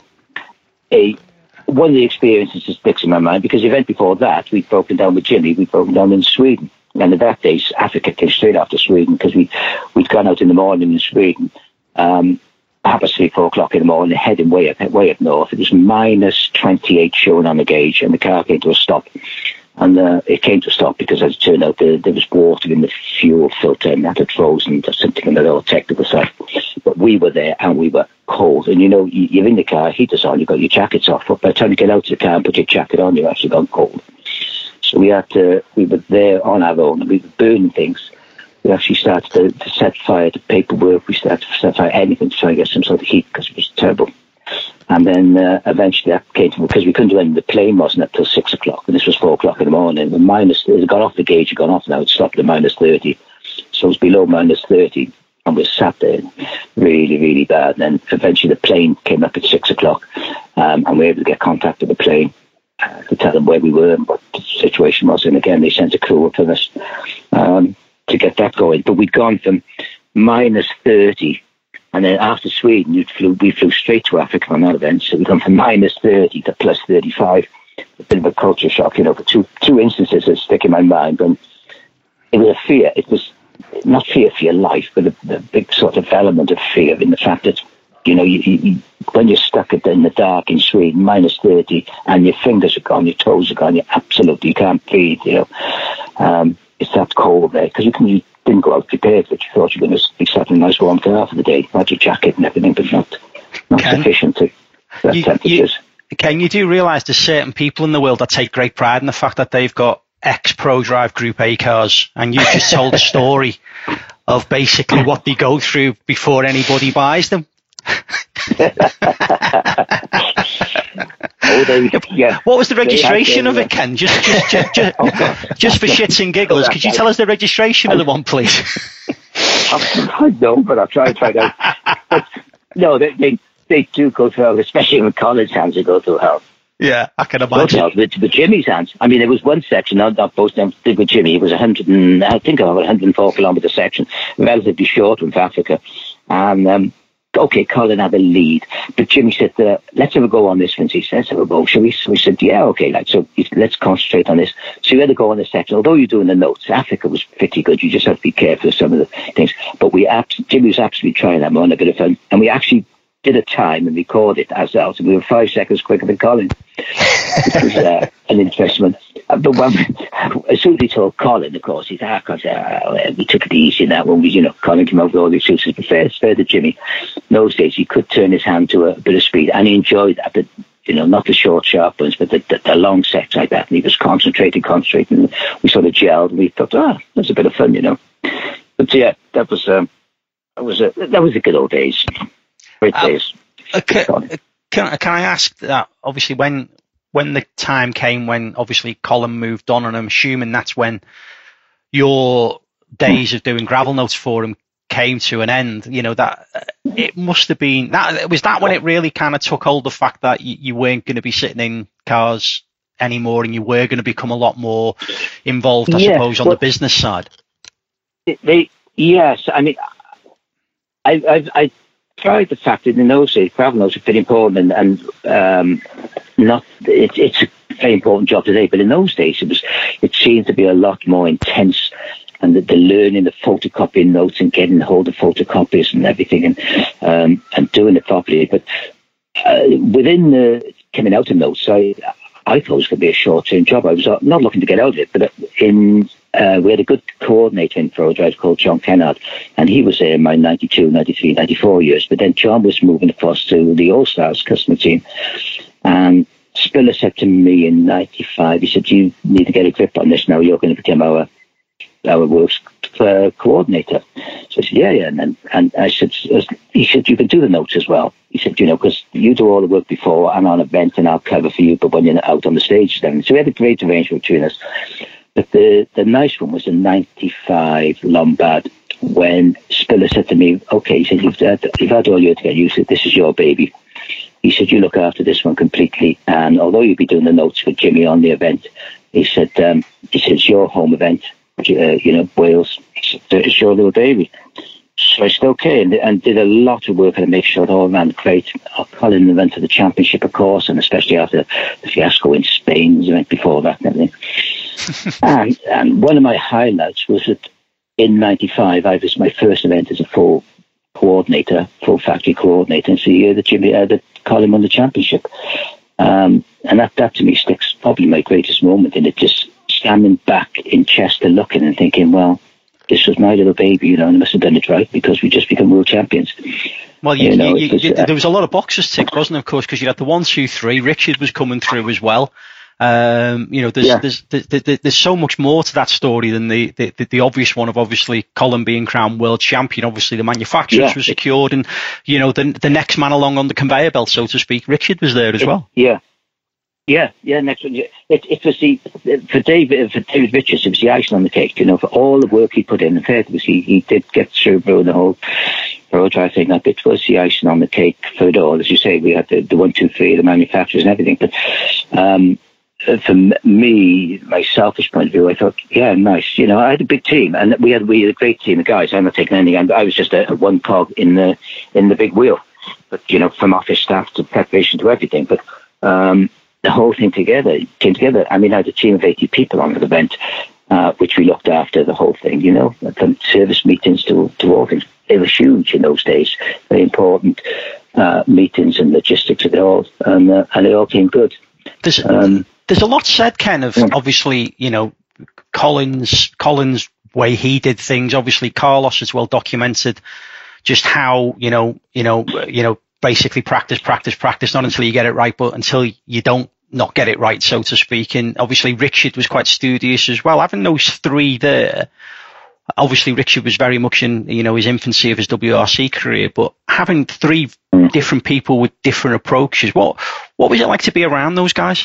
a one of the experiences that sticks in my mind because the event before that we'd broken down with Jimmy, we'd broken down in Sweden, and in that days Africa came straight after Sweden because we we'd gone out in the morning in Sweden. Um, half past three, four o'clock in the morning, heading way up, way up north. It was minus twenty-eight showing on the gauge, and the car came to a stop. And uh, it came to a stop because, as it turned out, there, there was water in the fuel filter, and that had frozen, or something on the little technical side. But we were there, and we were cold. And, you know, you, you're in the car, heaters on, you've got your jackets off. But by the time you get out of the car and put your jacket on, you've actually gone cold. So we had to, we were there on our own, and we were burning things. We actually started to, to set fire to paperwork. We started to set fire anything to try and get some sort of heat because it was terrible. And then uh, eventually that came to, because we couldn't do anything. The plane wasn't up till six o'clock, and this was four o'clock in the morning. The minus, it had gone off the gauge, it had gone off now, it stopped at minus thirty. So it was below minus thirty, and we sat there really, really bad. And then eventually the plane came up at six o'clock, um, and we were able to get contact with the plane uh, to tell them where we were and what the situation was. And again, they sent a crew up for us. Um, to get that going, but we'd gone from minus thirty, and then after Sweden, we flew, we flew straight to Africa on that event. So we'd gone from minus thirty to plus thirty-five. A bit of a culture shock, you know. For two two instances that stick in my mind, and it was a fear. It was not fear for your life, but a, a big sort of element of fear in the fact that, you know, you, you, when you're stuck in the dark in Sweden, minus thirty, and your fingers are gone, your toes are gone, you absolutely you can't breathe, you know. Um, It's that cold there because you, can, you didn't go out prepared, but you thought you were going to be sat in a nice warm car for the day. You had your jacket and everything, but not not Ken, sufficient to that you, temperatures. You, Ken, you do realise there's certain people in the world that take great pride in the fact that they've got ex-Pro Drive Group A cars, and you just told a story of basically what they go through before anybody buys them. Oh, they, yeah. What was the registration of it, Ken? Just, just, just, just, oh, just for shits and giggles, could you tell us the registration of the one, please? I know, but I'll try and find out. But, no, they, they they do go through hell, especially with Colin's hands. They go through hell. Yeah, I can imagine. With, with Jimmy's hands. I mean, there was one section, not, not both them, with Jimmy. It was a hundred and I think about a hundred and four kilometre section, relatively short from Africa, and. Um, Okay, Colin had a lead, but Jimmy said, uh, let's have a go on this one. So he said, let's have a go, shall we? So we said, yeah, okay, like, so let's concentrate on this. So we had to go on this section. Although you're doing the notes, Africa was pretty good. You just have to be careful of some of the things. But we, abs- Jimmy was absolutely trying that on a bit of fun. And we actually did a time and recorded it ourselves. And we were five seconds quicker than Colin, which was uh, an interesting one. Uh, but when, as soon as he told Colin, of course, he said, ah, God, uh, we took it easy in that one. We, you know, Colin came out with all the excuses. But fair, fair to Jimmy. In those days, he could turn his hand to a bit of speed, and he enjoyed that. But, you know, not the short, sharp ones, but the, the, the long sets like that. And he was concentrating, concentrating. And we sort of gelled, and we thought, ah, oh, that's a bit of fun, you know. But yeah, that was um, that was a that was the good old days. Great um, days. Okay, can can I ask that? Obviously, when when the time came when obviously Colin moved on, and I'm assuming that's when your days of doing gravel notes for him came to an end. You know, that it must have been that was that when it really kind of took hold of the fact that you, you weren't going to be sitting in cars anymore, and you were going to become a lot more involved, I yeah, suppose, on well, the business side. They, yes, I mean, I I I tried the fact that in those days gravel notes are pretty important, and, and um, not it, it's a very important job today, but in those days it was it seemed to be a lot more intense. And the, the learning, the photocopying notes and getting hold of photocopies and everything, and um, and doing it properly. But uh, within the coming out of notes, I I thought it was going to be a short-term job. I was not looking to get out of it, but in uh, we had a good coordinator in Pro Drive called John Kennard, and he was there in my ninety-two, ninety-three, ninety-four years. But then John was moving across to the All Stars customer team, and Spiller said to me in ninety-five, he said, "You need to get a grip on this now. You're going to become our." our works uh, coordinator." So I said, yeah, yeah. And then, and I said, he said, you can do the notes as well. He said, you know, because you do all the work before, I'm on an event and I'll cover for you, but when you're out on the stage, then. So we had a great arrangement between us. But the, the nice one was in ninety-five Lombard, when Spiller said to me, okay, he said, you've had, you've had all year to get used to it. This is your baby. He said, you look after this one completely. And although you'll be doing the notes with Jimmy on the event, he said, um, he said, it's your home event. Uh, you know, Wales, it's your little baby. So I said, okay, and, and did a lot of work to make sure it all ran great. Colin went to the championship, of course, and especially after the fiasco in Spain, the event before that and everything. and, and one of my highlights was that in ninety-five, I was my first event as a full coordinator, full factory coordinator, and it's the year that Jimmy, uh, that Colin won the championship. Um, and that, that to me sticks probably my greatest moment in it, just standing back in Chester looking and thinking, well, this was my little baby, you know, and I must have done it right because we just become world champions. Well, you, you know, you, you, uh, there was a lot of boxes ticked, wasn't there, of course, because you had the one, two, three. Richard was coming through as well. Um, you know, there's, yeah. there's, there's, there's, there's so much more to that story than the, the, the, the obvious one of obviously Colin being crowned world champion. Obviously, the manufacturers yeah. were secured, and, you know, the, the next man along on the conveyor belt, so to speak, Richard was there as it, well. Yeah. Yeah, yeah. Next one, it, it was the for David for David Richards. It was the icing on the cake, you know, for all the work he put in. In fact, was he he did get through the whole Pro Drive thing. That bit was the icing on the cake for it all. As you say, we had the, the one, two, three, the manufacturers and everything. But um, for me, my selfish point of view, I thought, yeah, nice. You know, I had a big team, and we had we had a great team of guys. I'm not taking anything. I was just a, a one cog in the in the big wheel. But you know, from office staff to preparation to everything. But um, the whole thing together came together. I mean, I had a team of eighty people on the event, uh, which we looked after the whole thing, you know, from service meetings to, to all things. They were huge in those days, very important uh, meetings and logistics of it all, and, uh, and it all came good. There's, um, there's a lot said, Ken, of yeah. obviously, you know, Colin's, Colin's way he did things. Obviously, Carlos has well documented just how, you know, you know, you know, basically practice, practice, practice, not until you get it right, but until you don't not get it right, so to speak. And obviously Richard was quite studious as well. Having those three there, obviously Richard was very much in, you know, his infancy of his W R C career, but having three different people with different approaches, what what was it like to be around those guys?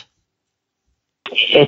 It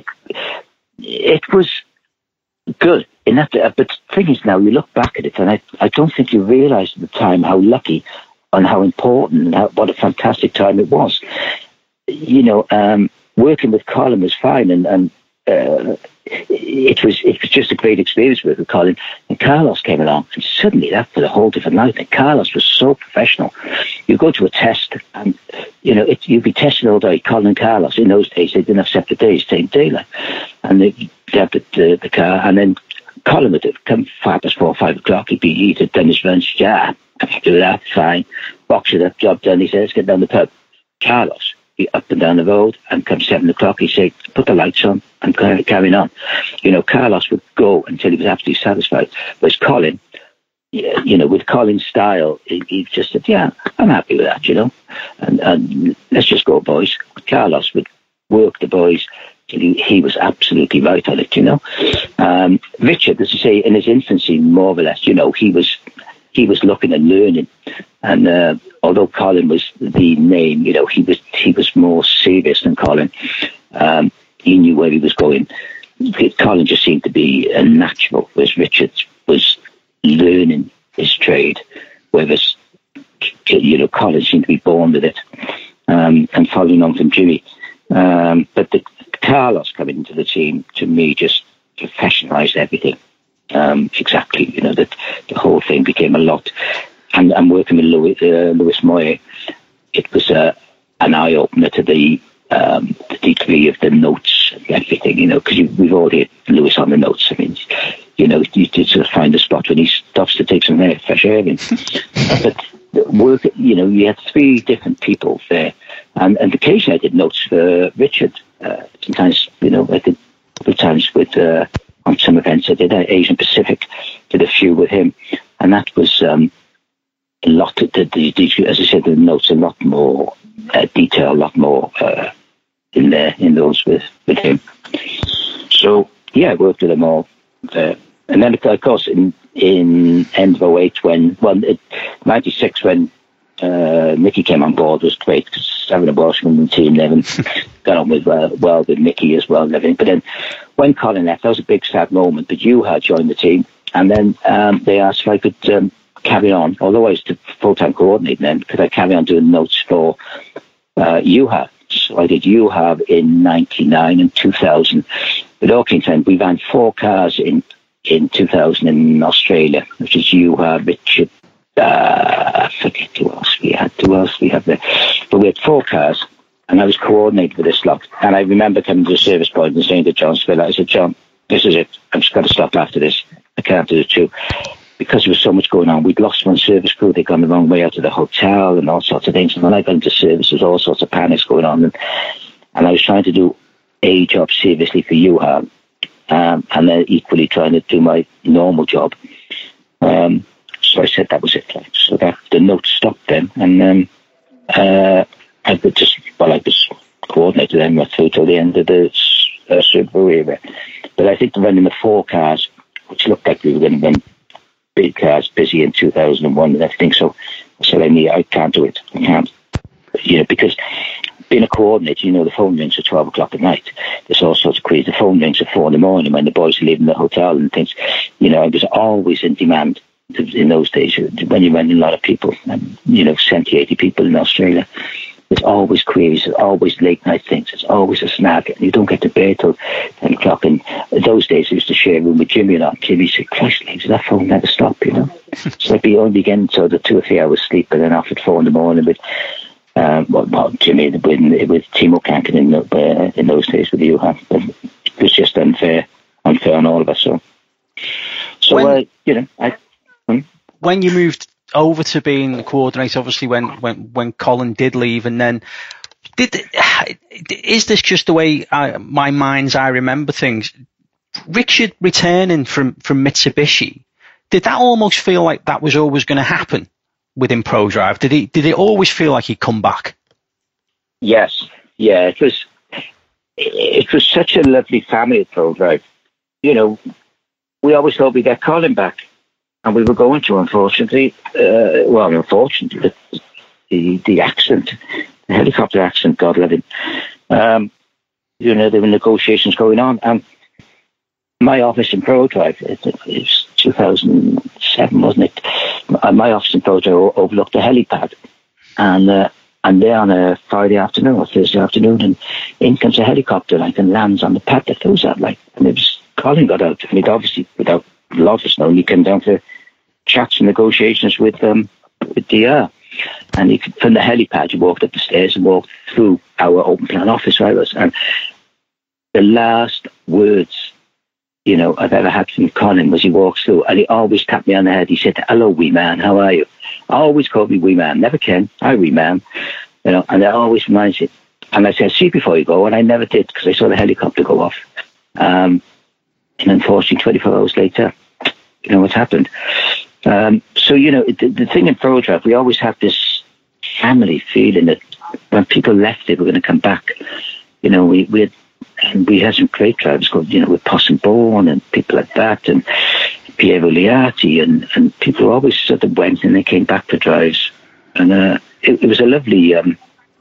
it was good. In that, but the thing is, now you look back at it, and I I don't think you realised at the time how lucky and how important and how, what a fantastic time it was. You know, um, working with Colin was fine, and, and uh, it was it was just a great experience working with Colin. And Carlos came along, and suddenly that was a whole different life. And Carlos was so professional. You go to a test, and you know it, you'd be testing all day. Colin and Carlos, in those days, they didn't have separate days, same daylight, and they had the, the, the car, and then Colin would come five past four, five o'clock. He'd be he'd have done his lunch. Yeah, I can do that. Fine. Box it up, job done. He said, let's get down the pub. Carlos, be up and down the road, and come seven o'clock, he'd say, put the lights on and carry on. You know, Carlos would go until he was absolutely satisfied. Whereas Colin, you know, with Colin's style, he, he just said, yeah, I'm happy with that, you know, and, and let's just go, boys. Carlos would work the boys till he, he was absolutely right on it, you know. Um, Richard, as I say, in his infancy, more or less, you know, he was he was looking and learning. And uh, although Colin was the name, you know, he was he was more serious than Colin. Um, he knew where he was going. Colin just seemed to be a natural, whereas Richard was learning his trade. Whereas, you know, Colin seemed to be born with it, um, and following on from Jimmy. Um, but the Carlos coming into the team, to me, just professionalised everything. Um, exactly, you know, that the whole thing became a lot. And I'm working with Louis, uh, Louis Moyer. It was uh, an eye opener to the, um, the degree of the notes and everything, you know, because we've already had Louis on the notes. I mean, you know, you did sort of find a spot when he stops to take some air, fresh air in. But work, you know, you had three different people there, and, and occasionally I did notes for Richard. Uh, sometimes, you know, I did a couple of times with. Uh, On some events, I did uh, Asian Pacific, did a few with him, and that was um, a lot. The, the, the, as I said, the notes a lot more uh, detail, a lot more uh, in there in those with, with him. So yeah, I worked with them all, uh, and then of course in in end of oh eight when well ninety-six when uh, Mickey came on board was great because having a Welshman in the team, then got on with well, well with Mickey as well and everything. But then when Colin left, that was a big sad moment. But you had joined the team, and then um, they asked if I could um, carry on. Although I was full-time coordinating then, could I carry on doing notes for uh, U H A? So I did U H A in ninety-nine and two thousand. But all came to end. We ran four cars in in two thousand in Australia, which is U H A, Richard. Uh, I forget who else we had. Who else we had there? But we had four cars. And I was coordinating with this lot. And I remember coming to the service point and saying to John Spiller, I said, John, this is it. I'm just going to stop after this. I can't do it too. Because there was so much going on. We'd lost one service crew. They'd gone the wrong way out of the hotel and all sorts of things. And when I got into service, there was all sorts of panics going on. And, and I was trying to do a job seriously for U H A. Um, and then equally trying to do my normal job. Um, so I said that was it. So that the note stopped then. And um, uh, I could just, well, I just coordinated them through till the end of the uh, Subaru era. But I think running the four cars, which looked like we were going to run big cars busy in two thousand one and everything. So I said, I, mean, I can't do it. I can't. You know, because being a coordinator, you know, the phone rings at twelve o'clock at night. There's all sorts of queries. The phone rings at four in the morning when the boys are leaving the hotel and things. You know, I was always in demand in those days when you're running a lot of people, and, you know, seventy, eighty people in Australia. There's always queries, there's always late night things, there's always a snag, and you don't get to bed till ten o'clock. And those days I used to share a room with Jimmy, and all. Jimmy said, Christ, that phone never stopped, you know. So I'd be only getting sort of two or three hours sleep, and then off at four in the morning with um, well, well, Jimmy, with, with Timo Kankin in, uh, in those days with you. But it was just unfair, unfair on all of us. So, so when, uh, you know, I. Hmm? When you moved over to being the coordinator, obviously when, when, when Colin did leave, and then did is this just the way I, my mind's eye remember things? Richard returning from, from Mitsubishi, did that almost feel like that was always going to happen within ProDrive? Did he did it always feel like he'd come back? Yes, yeah, it was. it, it was such a lovely family at ProDrive. You know, we always thought we'd get Colin back, and we were going to, unfortunately, uh, well, unfortunately, the, the, the accident, the helicopter accident, God love him. Um, you know, there were negotiations going on, and my office in ProDrive, it, it was two thousand seven, wasn't it? My office in ProDrive overlooked the helipad, and uh, and there on a Friday afternoon or Thursday afternoon, and in comes a helicopter, like, and lands on the pad that goes out, like, and it was, Colin got out, and he'd obviously, without a lot of us knowing, he came down for chats and negotiations with um with D R, and he, from the helipad, he walked up the stairs and walked through our open plan office where I was, and the last words, you know, I've ever had from Colin was he walks through, and he always tapped me on the head. He said, "Hello, wee man, how are you?" Always called me wee man, never Ken. Hi, wee man, you know, and that always reminds it. And I said, "See you before you go," and I never did because I saw the helicopter go off. Um, and unfortunately, twenty-four hours later, you know what happened. Um, so, you know, the, the thing in ProDrive, we always have this family feeling that when people left, they were going to come back. You know, we we had, and we had some great drivers called, you know, with Possum Bourne and people like that, and Piero Liati, and, and people who always sort of went and they came back for drives. And uh, it, it was a lovely, um,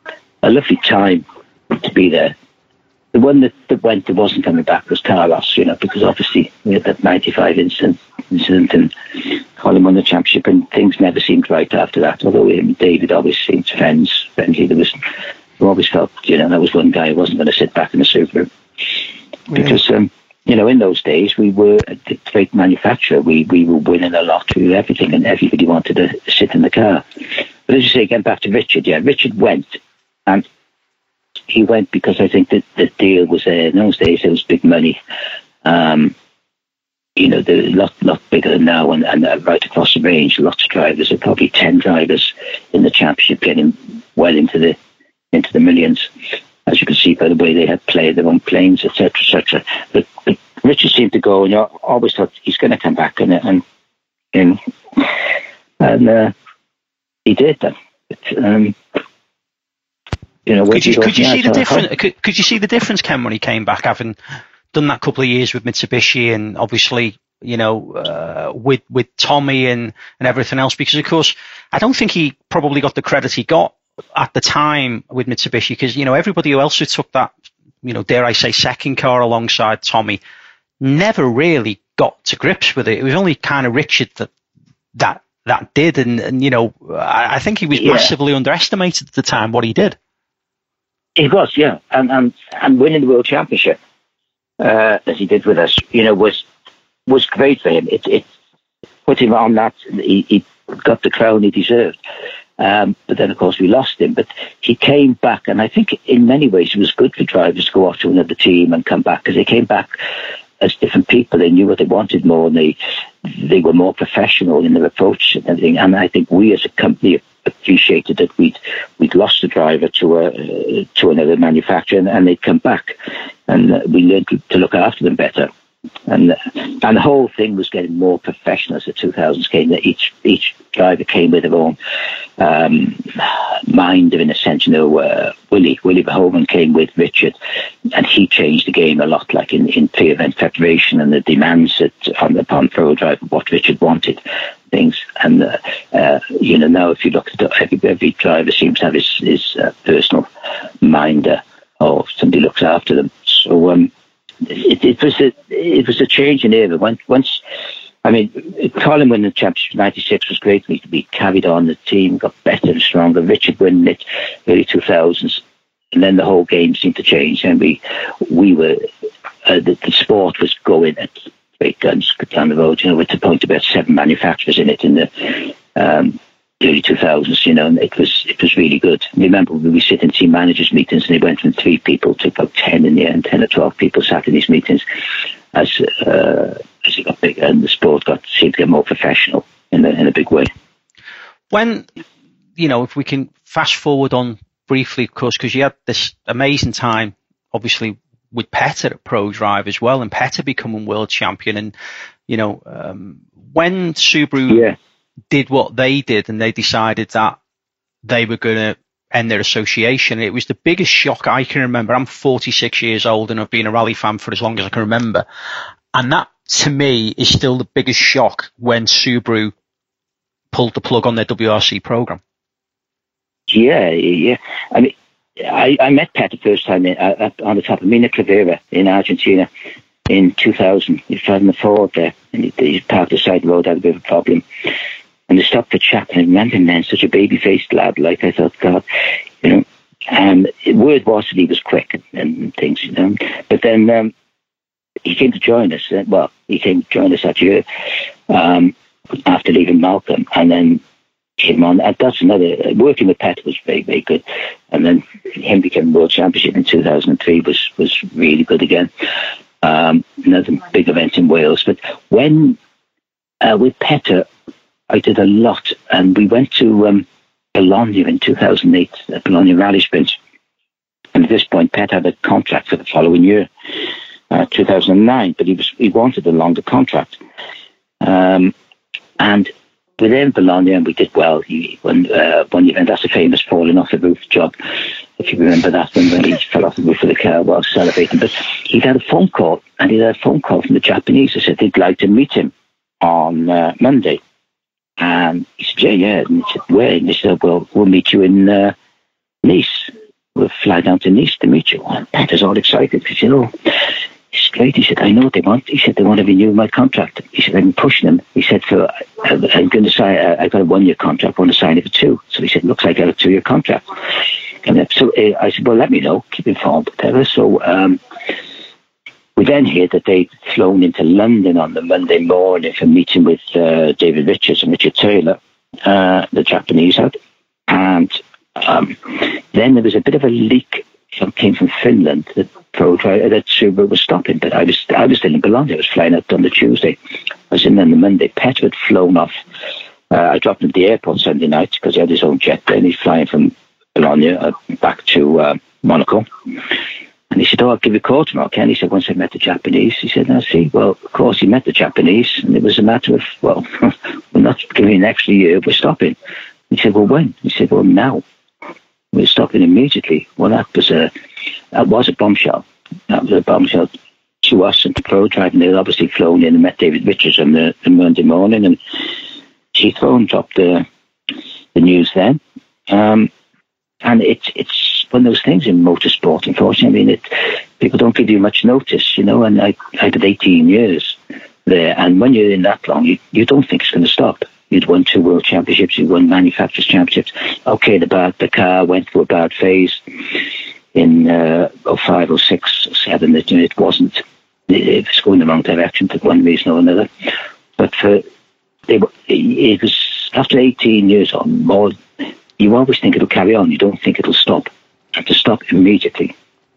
a lovely time to be there. The one that, that went that wasn't coming back was Carlos, you know, because obviously we had that ninety-five incident, incident and Colin won the championship, and things never seemed right after that. Although him and David always seemed friends, friendly, there was, we always felt, you know, that was one guy who wasn't going to sit back in the Subaru. Because, um, you know, in those days, we were a great manufacturer. We we were winning a lot. We were everything, and everybody wanted to sit in the car. But as you say, again, back to Richard, yeah, Richard went, and he went because I think that the deal was there. In those days, it was big money. Um, you know, they're a lot, lot bigger than now, and, and uh, right across the range, lots of drivers. There are probably ten drivers in the championship getting well into the into the millions, as you can see by the way they had played their own planes, et cetera, et cetera. But, but Richard seemed to go, and you know, always thought he's going to come back, and and and, and uh, he did that. But, um, you know, could you, could you see the difference? Could, could you see the difference, Ken, when he came back, having done that couple of years with Mitsubishi, and obviously, you know, uh, with with Tommy and and everything else? Because of course, I don't think he probably got the credit he got at the time with Mitsubishi, because, you know, everybody else who took that, you know, dare I say, second car alongside Tommy never really got to grips with it. It was only kind of Richard that that that did, and, and you know, I, I think he was yeah. massively underestimated at the time what he did. He was, yeah, and and, and winning the World Championship uh, as he did with us, you know, was was great for him. It it put him on that. He, he got the crown he deserved. Um, but then, of course, we lost him. But he came back, and I think in many ways it was good for drivers to go off to another team and come back, because they came back as different people. They knew what they wanted more, and they they were more professional in their approach and everything. And I think we as a company appreciated that we'd we'd lost the driver to a to another manufacturer, and, and they'd come back, and uh, we learned to, to look after them better. And and the whole thing was getting more professional as the two thousands came. That each each driver came with their own um, mind, in a sense. You know, uh, Willie Willie Verhoeven came with Richard, and he changed the game a lot. Like in, in pre-event preparation and the demands that on the upon ProDrive, what Richard wanted, things. And uh, uh, you know, now if you look at the, every every driver seems to have his his uh, personal minder, or somebody looks after them. So. Um, It, it was a it was a change in era. Once, once I mean, Colin winning the championship in ninety-six was great. We, we carried on, the team got better and stronger. Richard winning it early two thousands, and then the whole game seemed to change. And we we were uh, the, the sport was going at great guns down the road. You know, with the point about seven manufacturers in it in the um, early two thousands, you know, and it was it was really good. I remember we we sit in team managers meetings, and they went from three people to about ten in the end. Ten or twelve people sat in these meetings as uh, as it got bigger, and the sport got seemed to get more professional in a, in a big way. When, you know, if we can fast forward on briefly, of course, because you had this amazing time, obviously, with Petter at ProDrive as well, and Petter becoming world champion, and you know, um, when Subaru. Yeah. did what they did, and they decided that they were going to end their association. It was the biggest shock I can remember. I'm forty-six years old and I've been a rally fan for as long as I can remember. And that, to me, is still the biggest shock when Subaru pulled the plug on their W R C program. Yeah, yeah. I mean, I, I met Pat the first time in, uh, on the top of Mina Clavera in Argentina in two thousand. He was driving the Ford there, and he, he parked beside the road, had a bit of a problem. And they stopped for chat, and I remember him then, such a baby-faced lad. Like, I thought, God, you know. Um, word was that he was quick and things, you know. But then um, he came to join us. Uh, well, he came to join us that year um, after leaving Malcolm, and then came on. And that's another. Uh, working with Pat was very, very good. And then him becoming world championship in two thousand three was was really good again. Um, another big event in Wales. But when uh, with Petter, I did a lot, and we went to um, Bologna in two thousand eight, at Bologna Rally Sprint. And at this point, Pat had a contract for the following year, uh, two thousand nine, but he was he wanted a longer contract. Um, and within Bologna, and we did well. He won uh, one event. That's a famous falling off the roof job, if you remember that one, when he fell off the roof of the car while celebrating. But he had a phone call, and he had a phone call from the Japanese who said they'd like to meet him on uh, Monday. And he said, yeah, yeah. And he said, where? And he said, well, we'll meet you in uh, Nice. We'll fly down to Nice to meet you. And Pat was all excited. He said, oh, it's great. He said, I know what they want. He said, they want to renew my contract. He said, I've been pushing them. He said, so I'm going to sign, I got a one-year contract. I want to sign it for two. So he said, looks like I got a two-year contract. And so uh, I said, well, let me know. Keep informed, whatever. So um, we then heard that they'd flown into London on the Monday morning for a meeting with uh, David Richards and Richard Taylor, uh, the Japanese had. And um, then there was a bit of a leak that came from Finland that Pro Driver, that Subaru was stopping. But I was I was still in Bologna. I was flying out on the Tuesday. I was in on the Monday. Pet had flown off. Uh, I dropped him at the airport Sunday night because he had his own jet there, and he's flying from Bologna uh, back to uh, Monaco. And he said, oh, I'll give you a call tomorrow, Ken. He said, once I met the Japanese. He said, I see. Well, of course, he met the Japanese, and it was a matter of, well, we're not giving an extra year, we're stopping. He said, well, when? He said, well, now. We're stopping immediately. Well, that was a, that was a bombshell. That was a bombshell to us and to Pro Drive. And they'd obviously flown in and met David Richards on the, the Monday morning, and Heathrow and dropped the, the news then. Um, and it's it's one of those things in motorsport, unfortunately. I mean, it, people don't give you much notice, you know, and I, I did eighteen years there, and when you're in that long, you, you don't think it's going to stop. You'd won two world championships, you'd won manufacturers' championships. Okay, the bad, the car went through a bad phase in uh, oh five, oh six, oh seven. It, it wasn't, it was going the wrong direction for one reason or another. But for, they, it was after eighteen years or more, you always think it'll carry on. You don't think it'll stop. And to stop immediately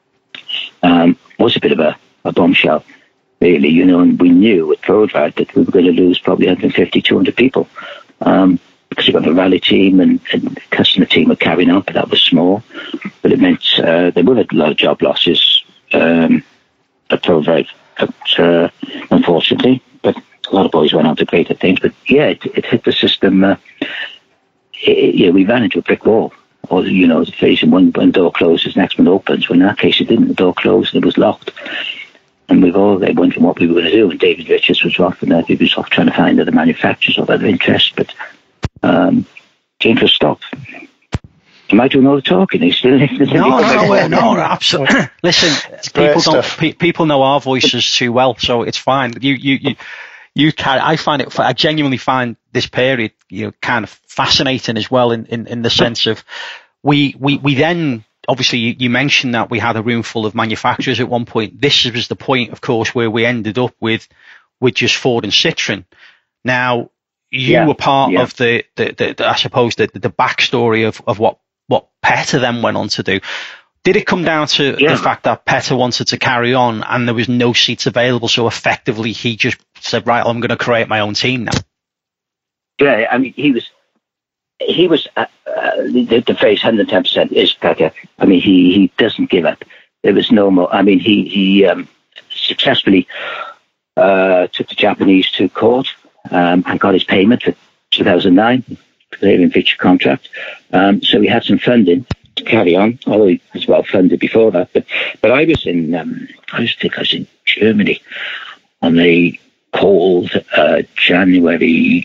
um, was a bit of a, a bombshell, really, you know, and we knew at ProDrive that we were going to lose probably one hundred fifty, two hundred people um, because we've got a rally team and, and the customer team were carrying on, but that was small. But it meant uh, there were a lot of job losses um, at ProDrive, uh, unfortunately, but a lot of boys went on to greater things. But yeah, it, it hit the system. Uh, it, yeah, we ran into a brick wall. Or, you know, facing one, one door closes, next one opens. Well, in that case, it didn't. The door closed, it was locked. And we've all there wondering what we were going to do. And David Richards was off, and he was off trying to find other manufacturers of other interest. But um, the interest stopped. Am I doing all the talking? Are you still listening? No, no, no, no, absolutely. Listen, people don't. Pe- people know our voices too well, so it's fine. You, you, you, you can. I find it. I genuinely find this period, you know, kind of fascinating as well. In, in, in the sense of, we, we, we then. Obviously, you, you mentioned that we had a room full of manufacturers at one point. This was the point, of course, where we ended up with with just Ford and Citroen. Now, you yeah, were part yeah. of the, the, the, the, I suppose, the, the backstory of, of what, what Petter then went on to do. Did it come down to yeah. the fact that Petter wanted to carry on and there was no seats available, so effectively he just said, right, I'm going to create my own team now? Yeah, I mean, he was... He was uh, uh, the, the phrase one hundred ten percent is Petter. I mean, he, he doesn't give up. There was no more. I mean, he he um, successfully uh, took the Japanese to court um, and got his payment for two thousand nine for the Invicta contract. Um, so he had some funding, to carry on, although it was well funded before that. But but I was in, um, I was, think I was in Germany on a cold uh, January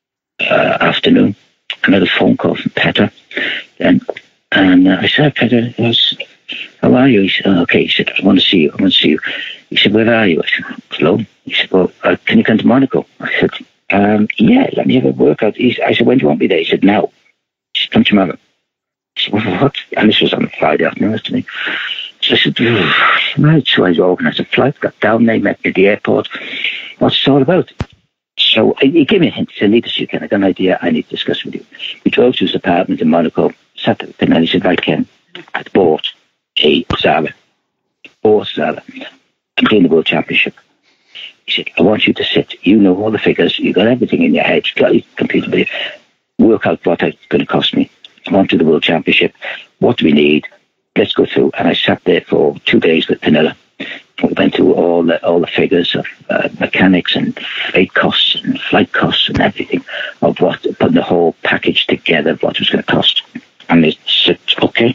uh, afternoon. I had a phone call from Petter then, and uh, I said, Petter, I was, how are you? He said, oh, okay. He said, I want to see you. I want to see you. He said, where are you? I said, hello. He said, well, uh, can you come to Monaco? I said, um, yeah, let me have a workout. He, I said, when do you want me there? He said, now. He said, come tomorrow. I said, well, what? And this was on a Friday afternoon, wasn't it? So I said, right. So I organised a flight, got down there, met me at the airport. What's it all about? So he gave me a hint. He said, Leader, you can. I got an idea I need to discuss with you. We drove to his apartment in Monaco, sat there, and he said, right, Ken, I'd bought a Zara. Bought Zara. I'm doing the World Championship. He said, I want you to sit. You know all the figures. You got everything in your head. You got your computer. But work out what it's going to cost me. I want to do the World Championship. What do we need? Let's go through. And I sat there for two days with Vanilla. We went through all the all the figures of uh, mechanics and freight costs and flight costs and everything of what putting the whole package together, what it was going to cost. And they said, okay.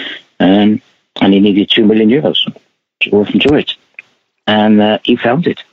Um, and he needed two million euros to go and do it. And uh, he found it.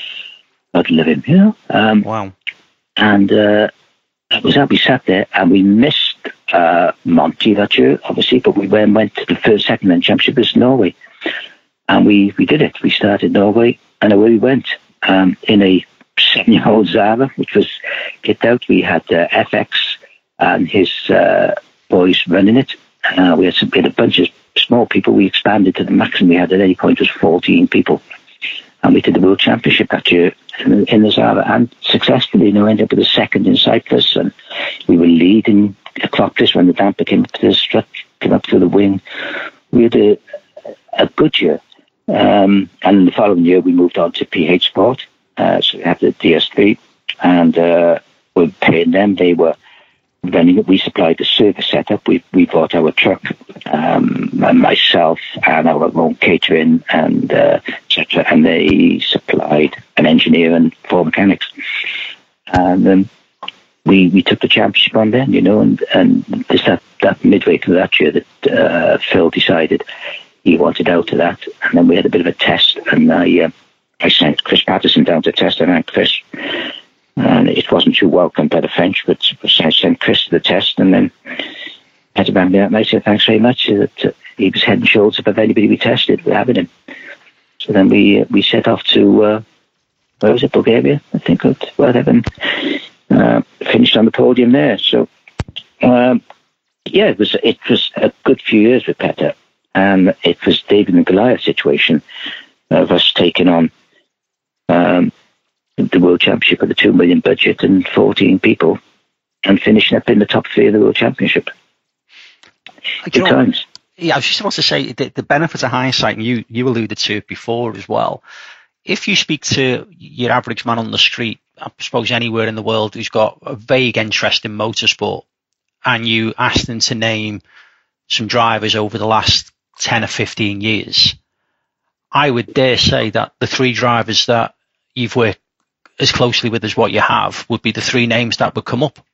I'd love him, you know. Um, wow. And uh, it was that we sat there and we missed uh, Monty that year, obviously, but we went, went to the first, second and championship was Norway. And we, we did it. We started Norway, and away we went um, in a seven-year-old Zara, which was kicked out. We had uh, F X and his uh, boys running it. Uh, we, had some, we had a bunch of small people. We expanded to the maximum we had at any point was fourteen people. And we did the World Championship that year in, in the Zara, and successfully, you know, ended up with a second in Cyprus, and we were leading Acropolis when the damper came up to the strut, came up to the wing. We had a, a good year. Um, and the following year, we moved on to P H Sport. Uh, so we had the D S three, and uh, we were paying them. They were running it. We supplied the service setup. We we bought our truck, um, and myself, and our own catering, and uh, et cetera. And they supplied an engineer and four mechanics. And um, we we took the championship on then, you know. And and it's that that midway through that year that uh, Phil decided he wanted out of that, and then we had a bit of a test, and I uh, I sent Chris Patterson down to test, and I Chris, and it wasn't too welcome by the French, but I sent Chris to the test, and then had to bang me out, and I said thanks very much. That uh, he was head and shoulders above anybody we tested for having him. So then we uh, we set off to uh, where was it, Bulgaria, I think, or whatever, and uh, finished on the podium there. So um, yeah, it was it was a good few years with Petter. And it was David and Goliath situation of us taking on um, the World Championship with a two million budget and fourteen people, and finishing up in the top three of the World Championship. Good times. Yeah, I was just about to say the, the benefits of hindsight, and you, you alluded to it before as well. If you speak to your average man on the street, I suppose anywhere in the world who's got a vague interest in motorsport, and you ask them to name some drivers over the last ten or fifteen years, I would dare say that the three drivers that you've worked as closely with as what you have would be the three names that would come up.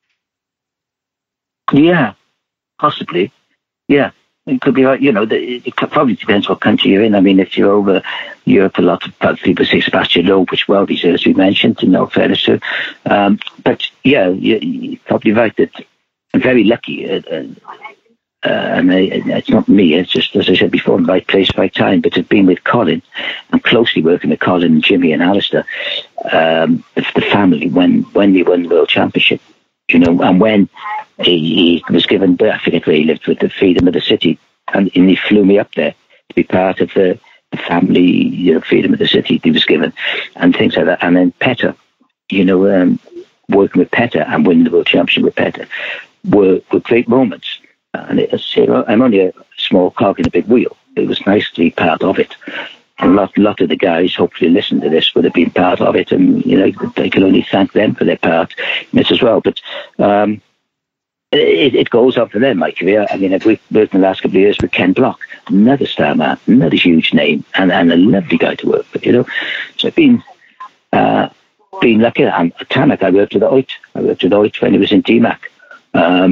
Yeah, possibly. Yeah, it could be, you know, it probably depends what country you're in. I mean, if you're over Europe, a lot of people say Sebastian Loeb, which well deserves to be mentioned, in no fairness to. Um, but yeah, you're probably right that I'm very lucky. Uh, Uh, and I, it's not me, it's just, as I said before, in the right place, right time. But to have been with Colin and closely working with Colin and Jimmy and Alistair, um, the, the family, when, when we won the World Championship, you know, and when he, he was given, I forget where he lived, with the Freedom of the City, and, and he flew me up there to be part of the, the family, you know, Freedom of the City he was given, and things like that. And then Petter, you know, um, working with Petter and winning the World Championship with Petter were, were great moments. And it, I'm only a small cog in a big wheel. It was nice to be part of it. And a lot, lot of the guys, hopefully listen to this, would have been part of it. And, you know, they can only thank them for their part in it as well. But um, it, it goes on for them, my career. I mean, I've worked in the last couple of years with Ken Block, another star man, another huge name, and, and a lovely guy to work with, you know. So I've been, uh, been lucky. And Tanak, I worked with Oit. I worked with Oit when he was in D MAC. Um,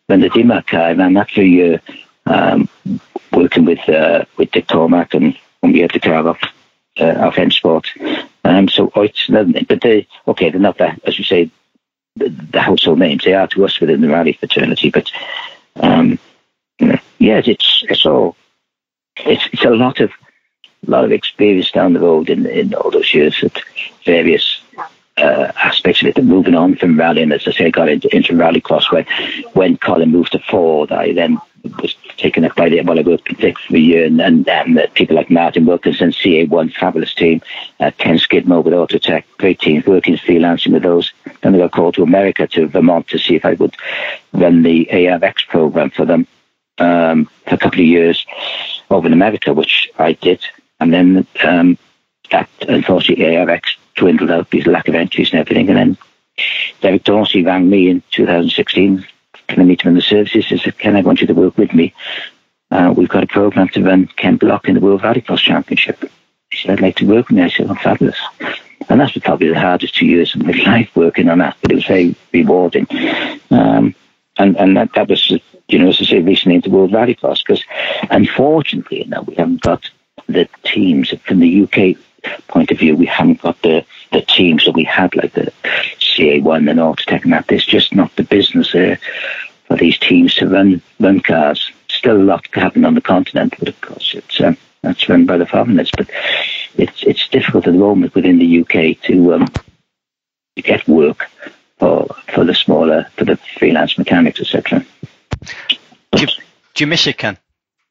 ran the D MAC. I ran that for a year, um, working with uh, with Dick Cormack and when we had the car off uh, off M Sport. Um, so it's but they okay, they're not that, as you say, the, the household names. They are to us within the rally fraternity, but um, yeah, it's it's all it's it's a lot of lot of experience down the road in in all those years at various uh, aspects of it. And moving on from rallying, as I say, I got into, into rallycross when when Colin moved to Ford. I then was taken up by the well, I worked with Dick for a year, and, and, and uh, people like Martin Wilkinson, C A one, fabulous team, uh, Ken Skidmore with Autotech, great teams, working freelancing with those. Then I got called to America, to Vermont, to see if I would run the A R X program for them um, for a couple of years over in America, which I did. And then um, that, unfortunately, A R X dwindled out because of lack of entries and everything. And then Derek Dorsey rang me in two thousand sixteen. Can I meet him in the services? He said, Ken, I want you to work with me. Uh, we've got a program to run Ken Block in the World Rallycross Championship. He said, I'd like to work with me. I said, oh, fabulous. And that's probably the hardest two years of my life working on that, but it was very rewarding. Um, and and that, that was, you know, as I say, recently into World Rallycross, because unfortunately, you know, we haven't got the teams from the U K point of view. We haven't got the, the teams that we had, like the C A one and Autotech and that. There's just not the business there for these teams to run run cars. Still a lot to happen on the continent, but of course it's um, that's run by the foreigners. But it's it's difficult at the moment within the U K to um, to get work for for the smaller, for the freelance mechanics, et cetera. Do you, do you miss it, Ken?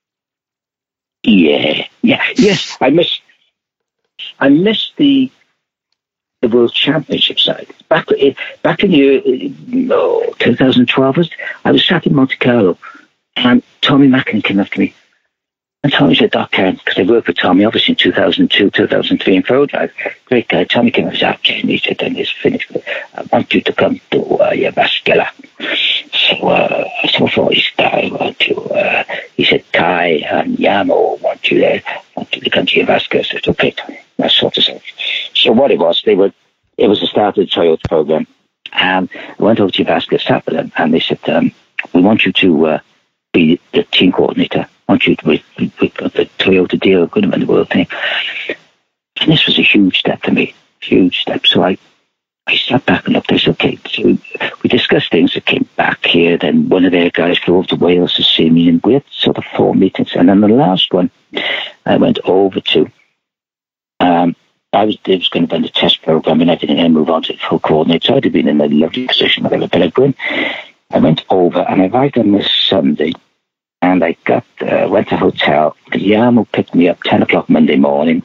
Yeah, yeah, yes. I miss I miss the the World Championship side. Back back in the year no, twenty twelve, I was sat in Monte Carlo, and Tommy Mackin came up to me. And Tommy said, Doc Ken, because I worked with Tommy obviously in two thousand two, two thousand three in Pro Drive. Great guy. Tommy came up and said, Ken, he said, then it's finished. I want you to come to uh, Jyväskylä. So uh, I said, for this guy, I want you. Uh, he said, Kai and Yamo want you there. I want you to come to Jyväskylä. I said, okay, Tommy. That sort of stuff. So what it was, they were, it was the start of the Toyota program. And I went over to Jyväskylä, sat with them, and they said, um, we want you to uh, be the team coordinator. I want you to, we, we've got the Toyota deal, good in the world thing. And this was a huge step for me, huge step. So I, I sat back and looked, I said, okay, so we, we discussed things that came back here. Then one of their guys flew over to Wales to see me, and we had sort of four meetings. And then the last one, I went over to, um, I was, I was going to run the test program and everything and move on to the full coordinator. So I'd have been in a lovely position, whatever, but I went, I went over and I arrived on this Sunday. And I got uh, went to a hotel. Yamo picked me up ten o'clock Monday morning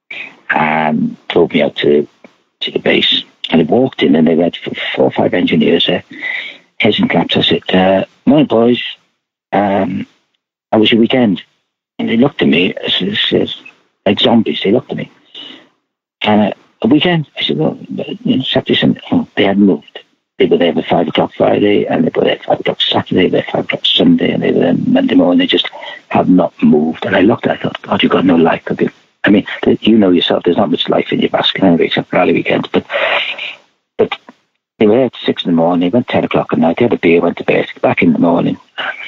and drove me out to to the base. And I walked in, and they had four or five engineers there. Heads and claps. I said, uh, "Morning, boys. Um, how was your weekend?" And they looked at me as, as, as like zombies. They looked at me. And uh, a weekend? I said, "Well, you know, Saturday, Sunday." Oh, they hadn't moved. They were there at five o'clock Friday, and they were there at five o'clock Saturday, they were there at five o'clock Sunday, and they were there Monday morning. They just have not moved. And I looked at it, I thought, God, you've got no life. I mean, you know yourself, there's not much life in your basket anyway, except rally weekends. But but they were there at six in the morning, they went ten o'clock at night, they had a beer, went to bed, back in the morning.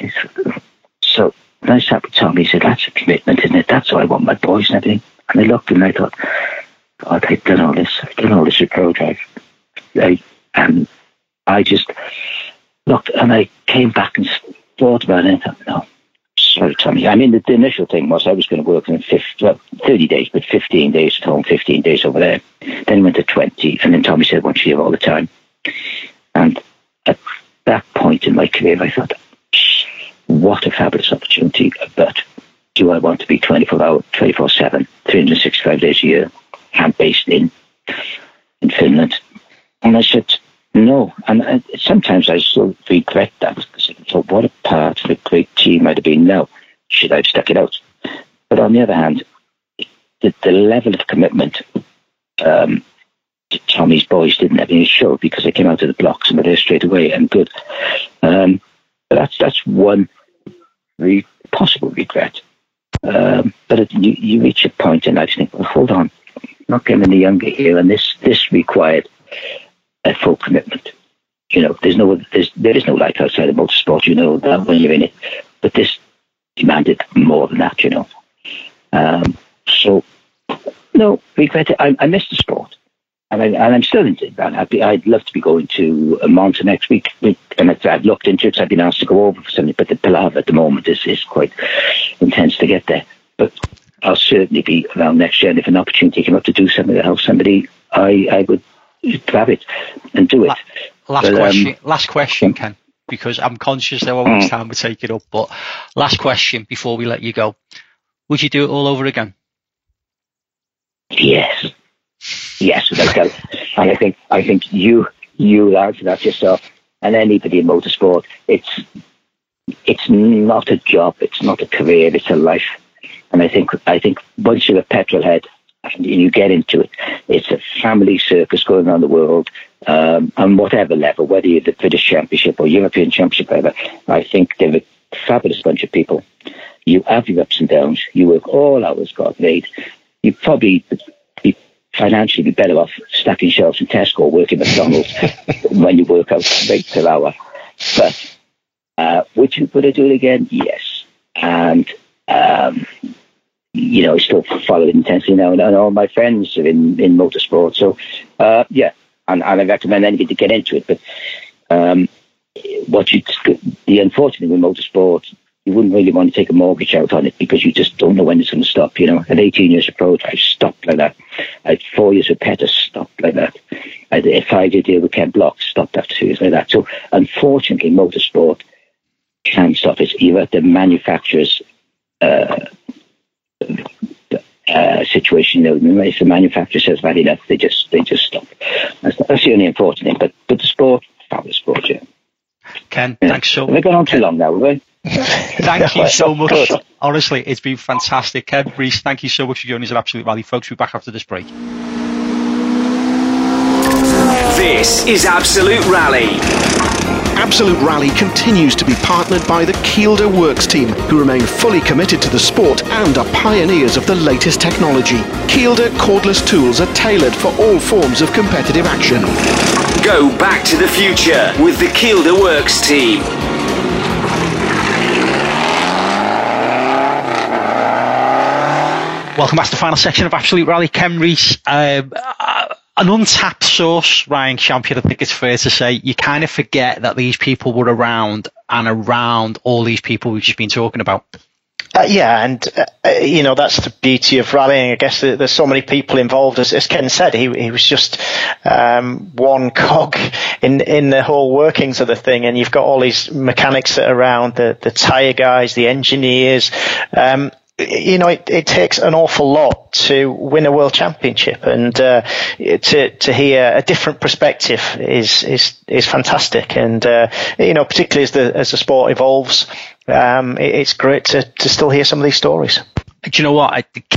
So when I sat with Tommy, he said, that's a commitment, isn't it? That's how I want my boys and everything. And I looked and I thought, God, I've done all this. I've done all this with Pro Drive. I, and I just looked and I came back and thought about it and thought, no, sorry, Tommy. I mean, the, the initial thing was I was going to work in fifty, well, thirty days, but fifteen days at home, fifteen days over there. Then went to twenty, and then Tommy said, I want you here all the time. And at that point in my career, I thought, what a fabulous opportunity, but do I want to be twenty-four hour, twenty-four seven, three hundred sixty-five days a year, and based in, in Finland? And I said, no, and I, sometimes I still regret that because I thought, what a part of a great team I'd have been now. Should I have stuck it out? But on the other hand, the, the level of commitment um, to Tommy's boys didn't have any show because they came out of the blocks and were there straight away and good. Um, but that's that's one re- possible regret. Um, but it, you, you reach a point and I think, well, hold on, I'm not getting any younger here, and this this required a full commitment. You know, there's no, there's, there is no life outside of motorsport, you know, that when you're in it. But this demanded more than that, you know. Um, so, no, regret it. I, I miss the sport. And, I, and I'm still into it. I'd, be, I'd love to be going to Monza next week. And I've looked into it because I've been asked to go over for something. But the Pilav at the moment is, is quite intense to get there. But I'll certainly be around next year. And if an opportunity came up to do something to help somebody, I, I would grab it and do it. Last but, question, um, last question, Ken, because I'm conscious that how much time we take it up. But last question before we let you go: would you do it all over again? Yes, yes, without doubt. And I think I think you you answer that yourself, and anybody in motorsport. It's it's not a job, it's not a career, it's a life. And I think I think once you're a petrol head and you get into it, it's a family circus going around the world. Um, on whatever level, whether you're the British Championship or European Championship, whatever, I think they're a fabulous bunch of people. You have your ups and downs. You work all hours God made. You probably be financially be better off stacking shelves in Tesco or working at McDonald's when you work out rate per hour. But uh, would you would I do it again? Yes. And um, you know, I still follow it intensely now, and, and all my friends are in in motorsport. So uh, yeah. And, and I recommend anybody to get into it. But um, what you, the unfortunate thing with motorsport, you wouldn't really want to take a mortgage out on it because you just don't know when it's going to stop. You know, at eighteen years of pro drive, stopped like that. At four years of Pettis, stopped like that. At a five-year deal with Ken Block, stopped after two years like that. So unfortunately, motorsport can stop it. You're at the manufacturer's uh, Uh, situation. You know, if the manufacturer says that enough, they just they just stop. That's, that's the only important thing. But but the sport, fabulous sport, yeah. Ken, yeah. thanks so much. Have we gone on too long now, have we? Thank you so much. Good. Honestly, it's been fantastic. Ken Rees, thank you so much for joining us at Absolute Rally. Folks, we'll be back after this break. This is Absolute Rally. Absolute Rally continues to be partnered by the Kielder Works team, who remain fully committed to the sport and are pioneers of the latest technology. Kielder cordless tools are tailored for all forms of competitive action. Go back to the future with the Kielder Works team. Welcome back to the final section of Absolute Rally. Ken Rees, uh, uh, an untapped source, Ryan Champion, I think it's fair to say. You kind of forget that these people were around and around all these people we've just been talking about. Uh, yeah, and uh, you know, that's the beauty of rallying. I guess there's so many people involved. As, as Ken said, he he was just um, one cog in in the whole workings of the thing. And you've got all these mechanics that are around, the the tyre guys, the engineers. Um, You know, it, it takes an awful lot to win a world championship, and uh, to to hear a different perspective is is is fantastic. And uh, you know, particularly as the as the sport evolves, um, it, it's great to to still hear some of these stories. Do you know what? I think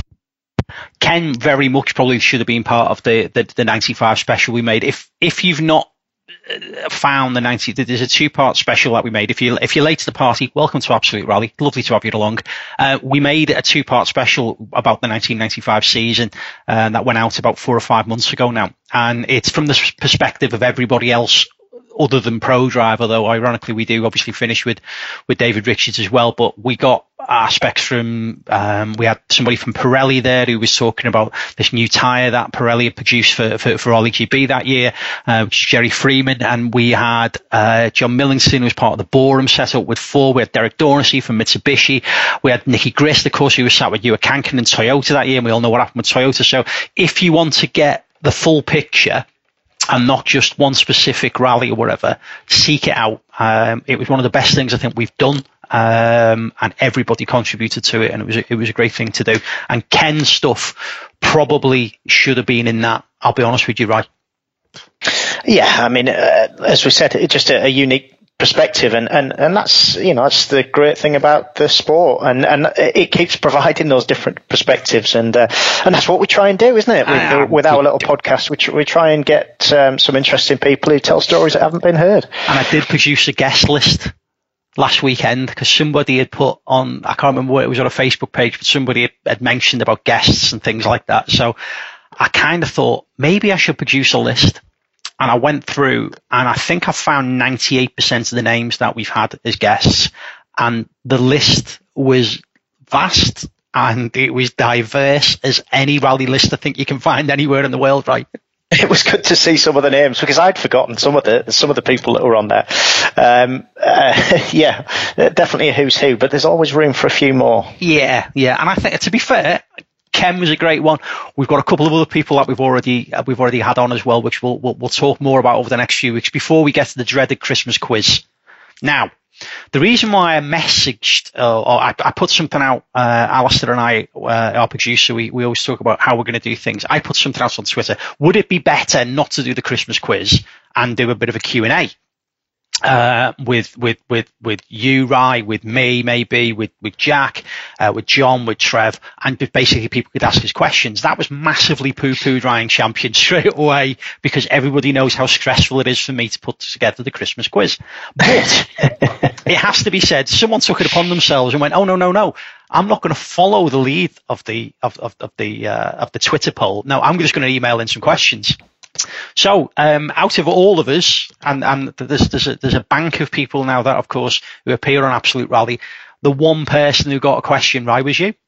Ken very much probably should have been part of the the, the ninety-five special we made. If if you've not found the ninety, there's a two-part special that we made. If you if you're late to the party, welcome to Absolute Rally. Lovely to have you along. Uh, we made a two-part special about the nineteen ninety-five season uh, that went out about four or five months ago now, and it's from the perspective of everybody else other than Pro Driver, though ironically we do obviously finish with with David Richards as well. But we got aspects from um we had somebody from Pirelli there who was talking about this new tyre that Pirelli had produced for for, for Ollie G B that year, uh, which is Jerry Freeman. And we had uh John Millington, who was part of the Borum setup with Ford. We had Derek Dornacy from Mitsubishi. We had Nicky Grist, of course, who was sat with Ewan Kanken and Toyota that year, and we all know what happened with Toyota. So if you want to get the full picture and not just one specific rally or whatever, seek it out. Um, it was one of the best things I think we've done, um, and everybody contributed to it, and it was a, it was a great thing to do. And Ken's stuff probably should have been in that. I'll be honest with you, right? Yeah, I mean, uh, as we said, it's just a, a unique perspective, and, and, and that's, you know, that's the great thing about the sport, and, and it keeps providing those different perspectives, and uh, and that's what we try and do, isn't it? With, uh, with our little podcast, we, tr- we try and get um, some interesting people who tell stories that haven't been heard. And I did produce a guest list last weekend because somebody had put on, I can't remember what it was, on a Facebook page, but somebody had, had mentioned about guests and things like that. So I kind of thought maybe I should produce a list and I went through, and I think I found ninety-eight percent of the names that we've had as guests, and the list was vast and it was diverse as any rally list I think you can find anywhere in the world, right? It was good to see some of the names because I'd forgotten some of the some of the people that were on there. Um, uh, yeah, definitely a who's who, but there's always room for a few more. Yeah, yeah, and I think to be fair, Ken was a great one. We've got a couple of other people that we've already uh, we've already had on as well, which we'll, we'll we'll talk more about over the next few weeks before we get to the dreaded Christmas quiz. Now, the reason why I messaged, uh, or I, I put something out, uh, Alistair and I, uh, our producer, we, we always talk about how we're going to do things. I put something out on Twitter. Would it be better not to do the Christmas quiz and do a bit of a Q and A? Uh, with, with, with, with you, Rye, with me, maybe, with, with Jack, uh, with John, with Trev, and basically people could ask us questions. That was massively poo-pooed Ryan Champion straight away because everybody knows how stressful it is for me to put together the Christmas quiz. But it has to be said, someone took it upon themselves and went, oh, no, no, no. I'm not going to follow the lead of the, of, of, of the, uh, of the Twitter poll. No, I'm just going to email in some questions. So, um, out of all of us, and, and there's, there's, a, there's a bank of people now that, of course, who appear on Absolute Rally, the one person who got a question right was you.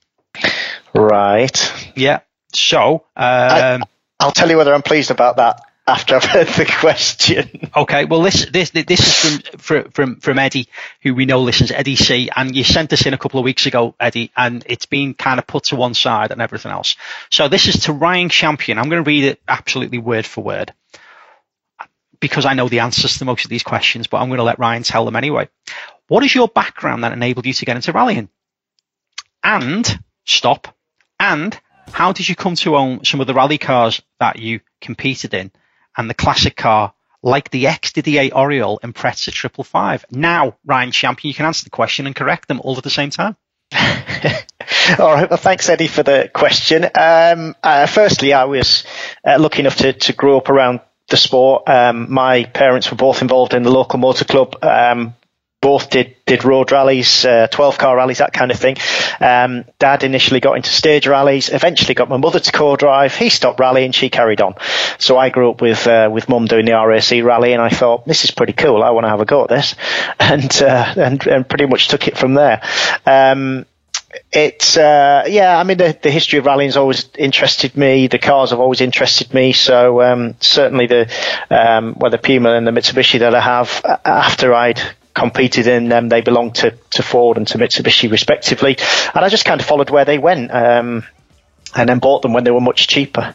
Right. Yeah. So, um, I, I'll tell you whether I'm pleased about that after I've heard the question. Okay. Well, this, this, this is from, from, from Eddie, who we know listens, Eddie C. And you sent us in a couple of weeks ago, Eddie, and it's been kind of put to one side and everything else. So this is to Ryan Champion. I'm going to read it absolutely word for word because I know the answers to most of these questions, but I'm going to let Ryan tell them anyway. What is your background that enabled you to get into rallying? And stop. And how did you come to own some of the rally cars that you competed in? And the classic car, like the X D D eight Oriole and Pretzer triple five. Now, Ryan Champion, you can answer the question and correct them all at the same time. All right. Well, thanks, Eddie, for the question. Um, uh, firstly, I was uh, lucky enough to, to grow up around the sport. Um, my parents were both involved in the local motor club. Um, both did, did road rallies, uh, twelve car rallies, that kind of thing. Um, Dad initially got into stage rallies, eventually got my mother to co-drive. He stopped rallying, she carried on. So I grew up with, uh, with Mum doing the R A C rally, and I thought, this is pretty cool. I want to have a go at this. And, uh, and, and pretty much took it from there. Um, It's, uh, yeah, I mean, the, the history of rallying has always interested me. The cars have always interested me. So, um, certainly the, um, well, the Puma and the Mitsubishi that I have after I'd competed in them, they belonged to, to Ford and to Mitsubishi respectively. And I just kind of followed where they went, um, and then bought them when they were much cheaper.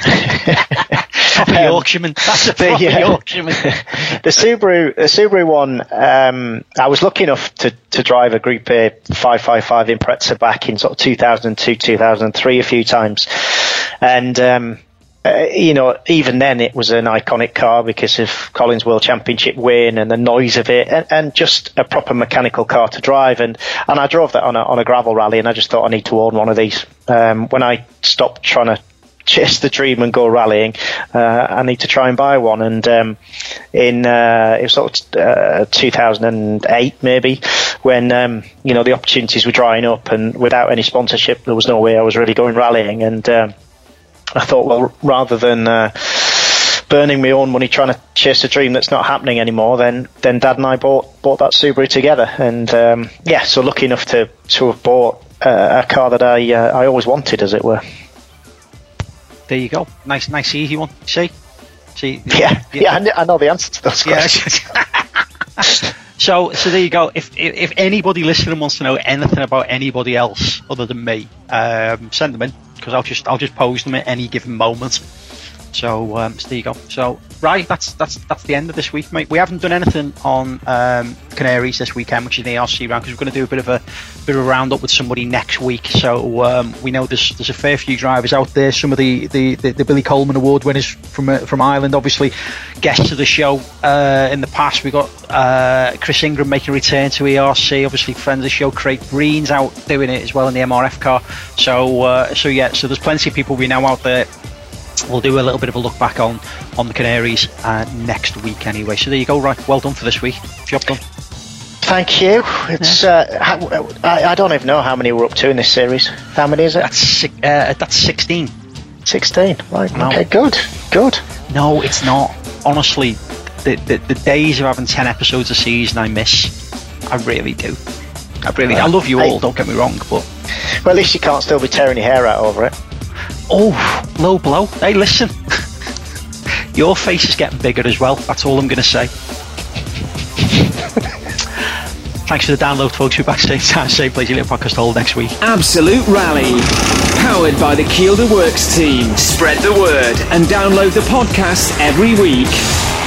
Proper um, Yorkshireman. That's a proper the, uh, Yorkshireman. the Subaru, the Subaru one, um, I was lucky enough to, to drive a Group A five fifty-five Impreza back in sort of two thousand two, two thousand three a few times. And, um, Uh, you know, even then it was an iconic car because of Collins World Championship win and the noise of it, and, and just a proper mechanical car to drive. And, and I drove that on a, on a gravel rally, and I just thought I need to own one of these. Um, when I stopped trying to chase the dream and go rallying, uh, I need to try and buy one. And um, in uh, it was sort of uh, two thousand eight maybe, when um, you know, the opportunities were drying up, and without any sponsorship, there was no way I was really going rallying. And um, I thought, well, rather than uh, burning my own money trying to chase a dream that's not happening anymore, then then Dad and I bought bought that Subaru together. And um, yeah, so lucky enough to to have bought uh, a car that I uh, I always wanted, as it were. There you go. Nice, nice, easy one. See, see. Yeah, yeah. yeah I, kn- I know the answer to those questions. Yeah. So, so there you go. If, if if anybody listening wants to know anything about anybody else other than me, um, send them in, because I'll just I'll just pose them at any given moment. So, um, so there you go. So, right, that's that's that's the end of this week, mate. We haven't done anything on um, Canaries this weekend, which is the A R C round, because we're going to do a bit of a bit of a roundup with somebody next week. So um, we know there's there's a fair few drivers out there. Some of the the, the, the Billy Coleman Award winners from uh, from Ireland, obviously guests of the show uh, in the past. We got uh, Chris Ingram making a return to E R C, obviously friend of the show. Craig Breen's out doing it as well in the M R F car. So uh, so yeah, so there's plenty of people we know out there. We'll do a little bit of a look back on, on the Canaries uh, next week anyway. So there you go, right. Well done for this week. Job done. Thank you. It's uh, how, I, I don't even know how many we're up to in this series. How many is it? That's uh, that's sixteen. sixteen, right. No. Okay, good. Good. No, it's not. honestly, the, the the days of having ten episodes a season, I miss. I really do. I really. I love you all. Don't get me wrong, but well, at least you can't still be tearing your hair out over it. Oh, low blow. Hey, listen. Your face is getting bigger as well. That's all I'm going to say. Thanks for the download, folks. We're back same time, same place. Your little podcast all next week. Absolute Rally, powered by the Kielder Works team. Spread the word and download the podcast every week.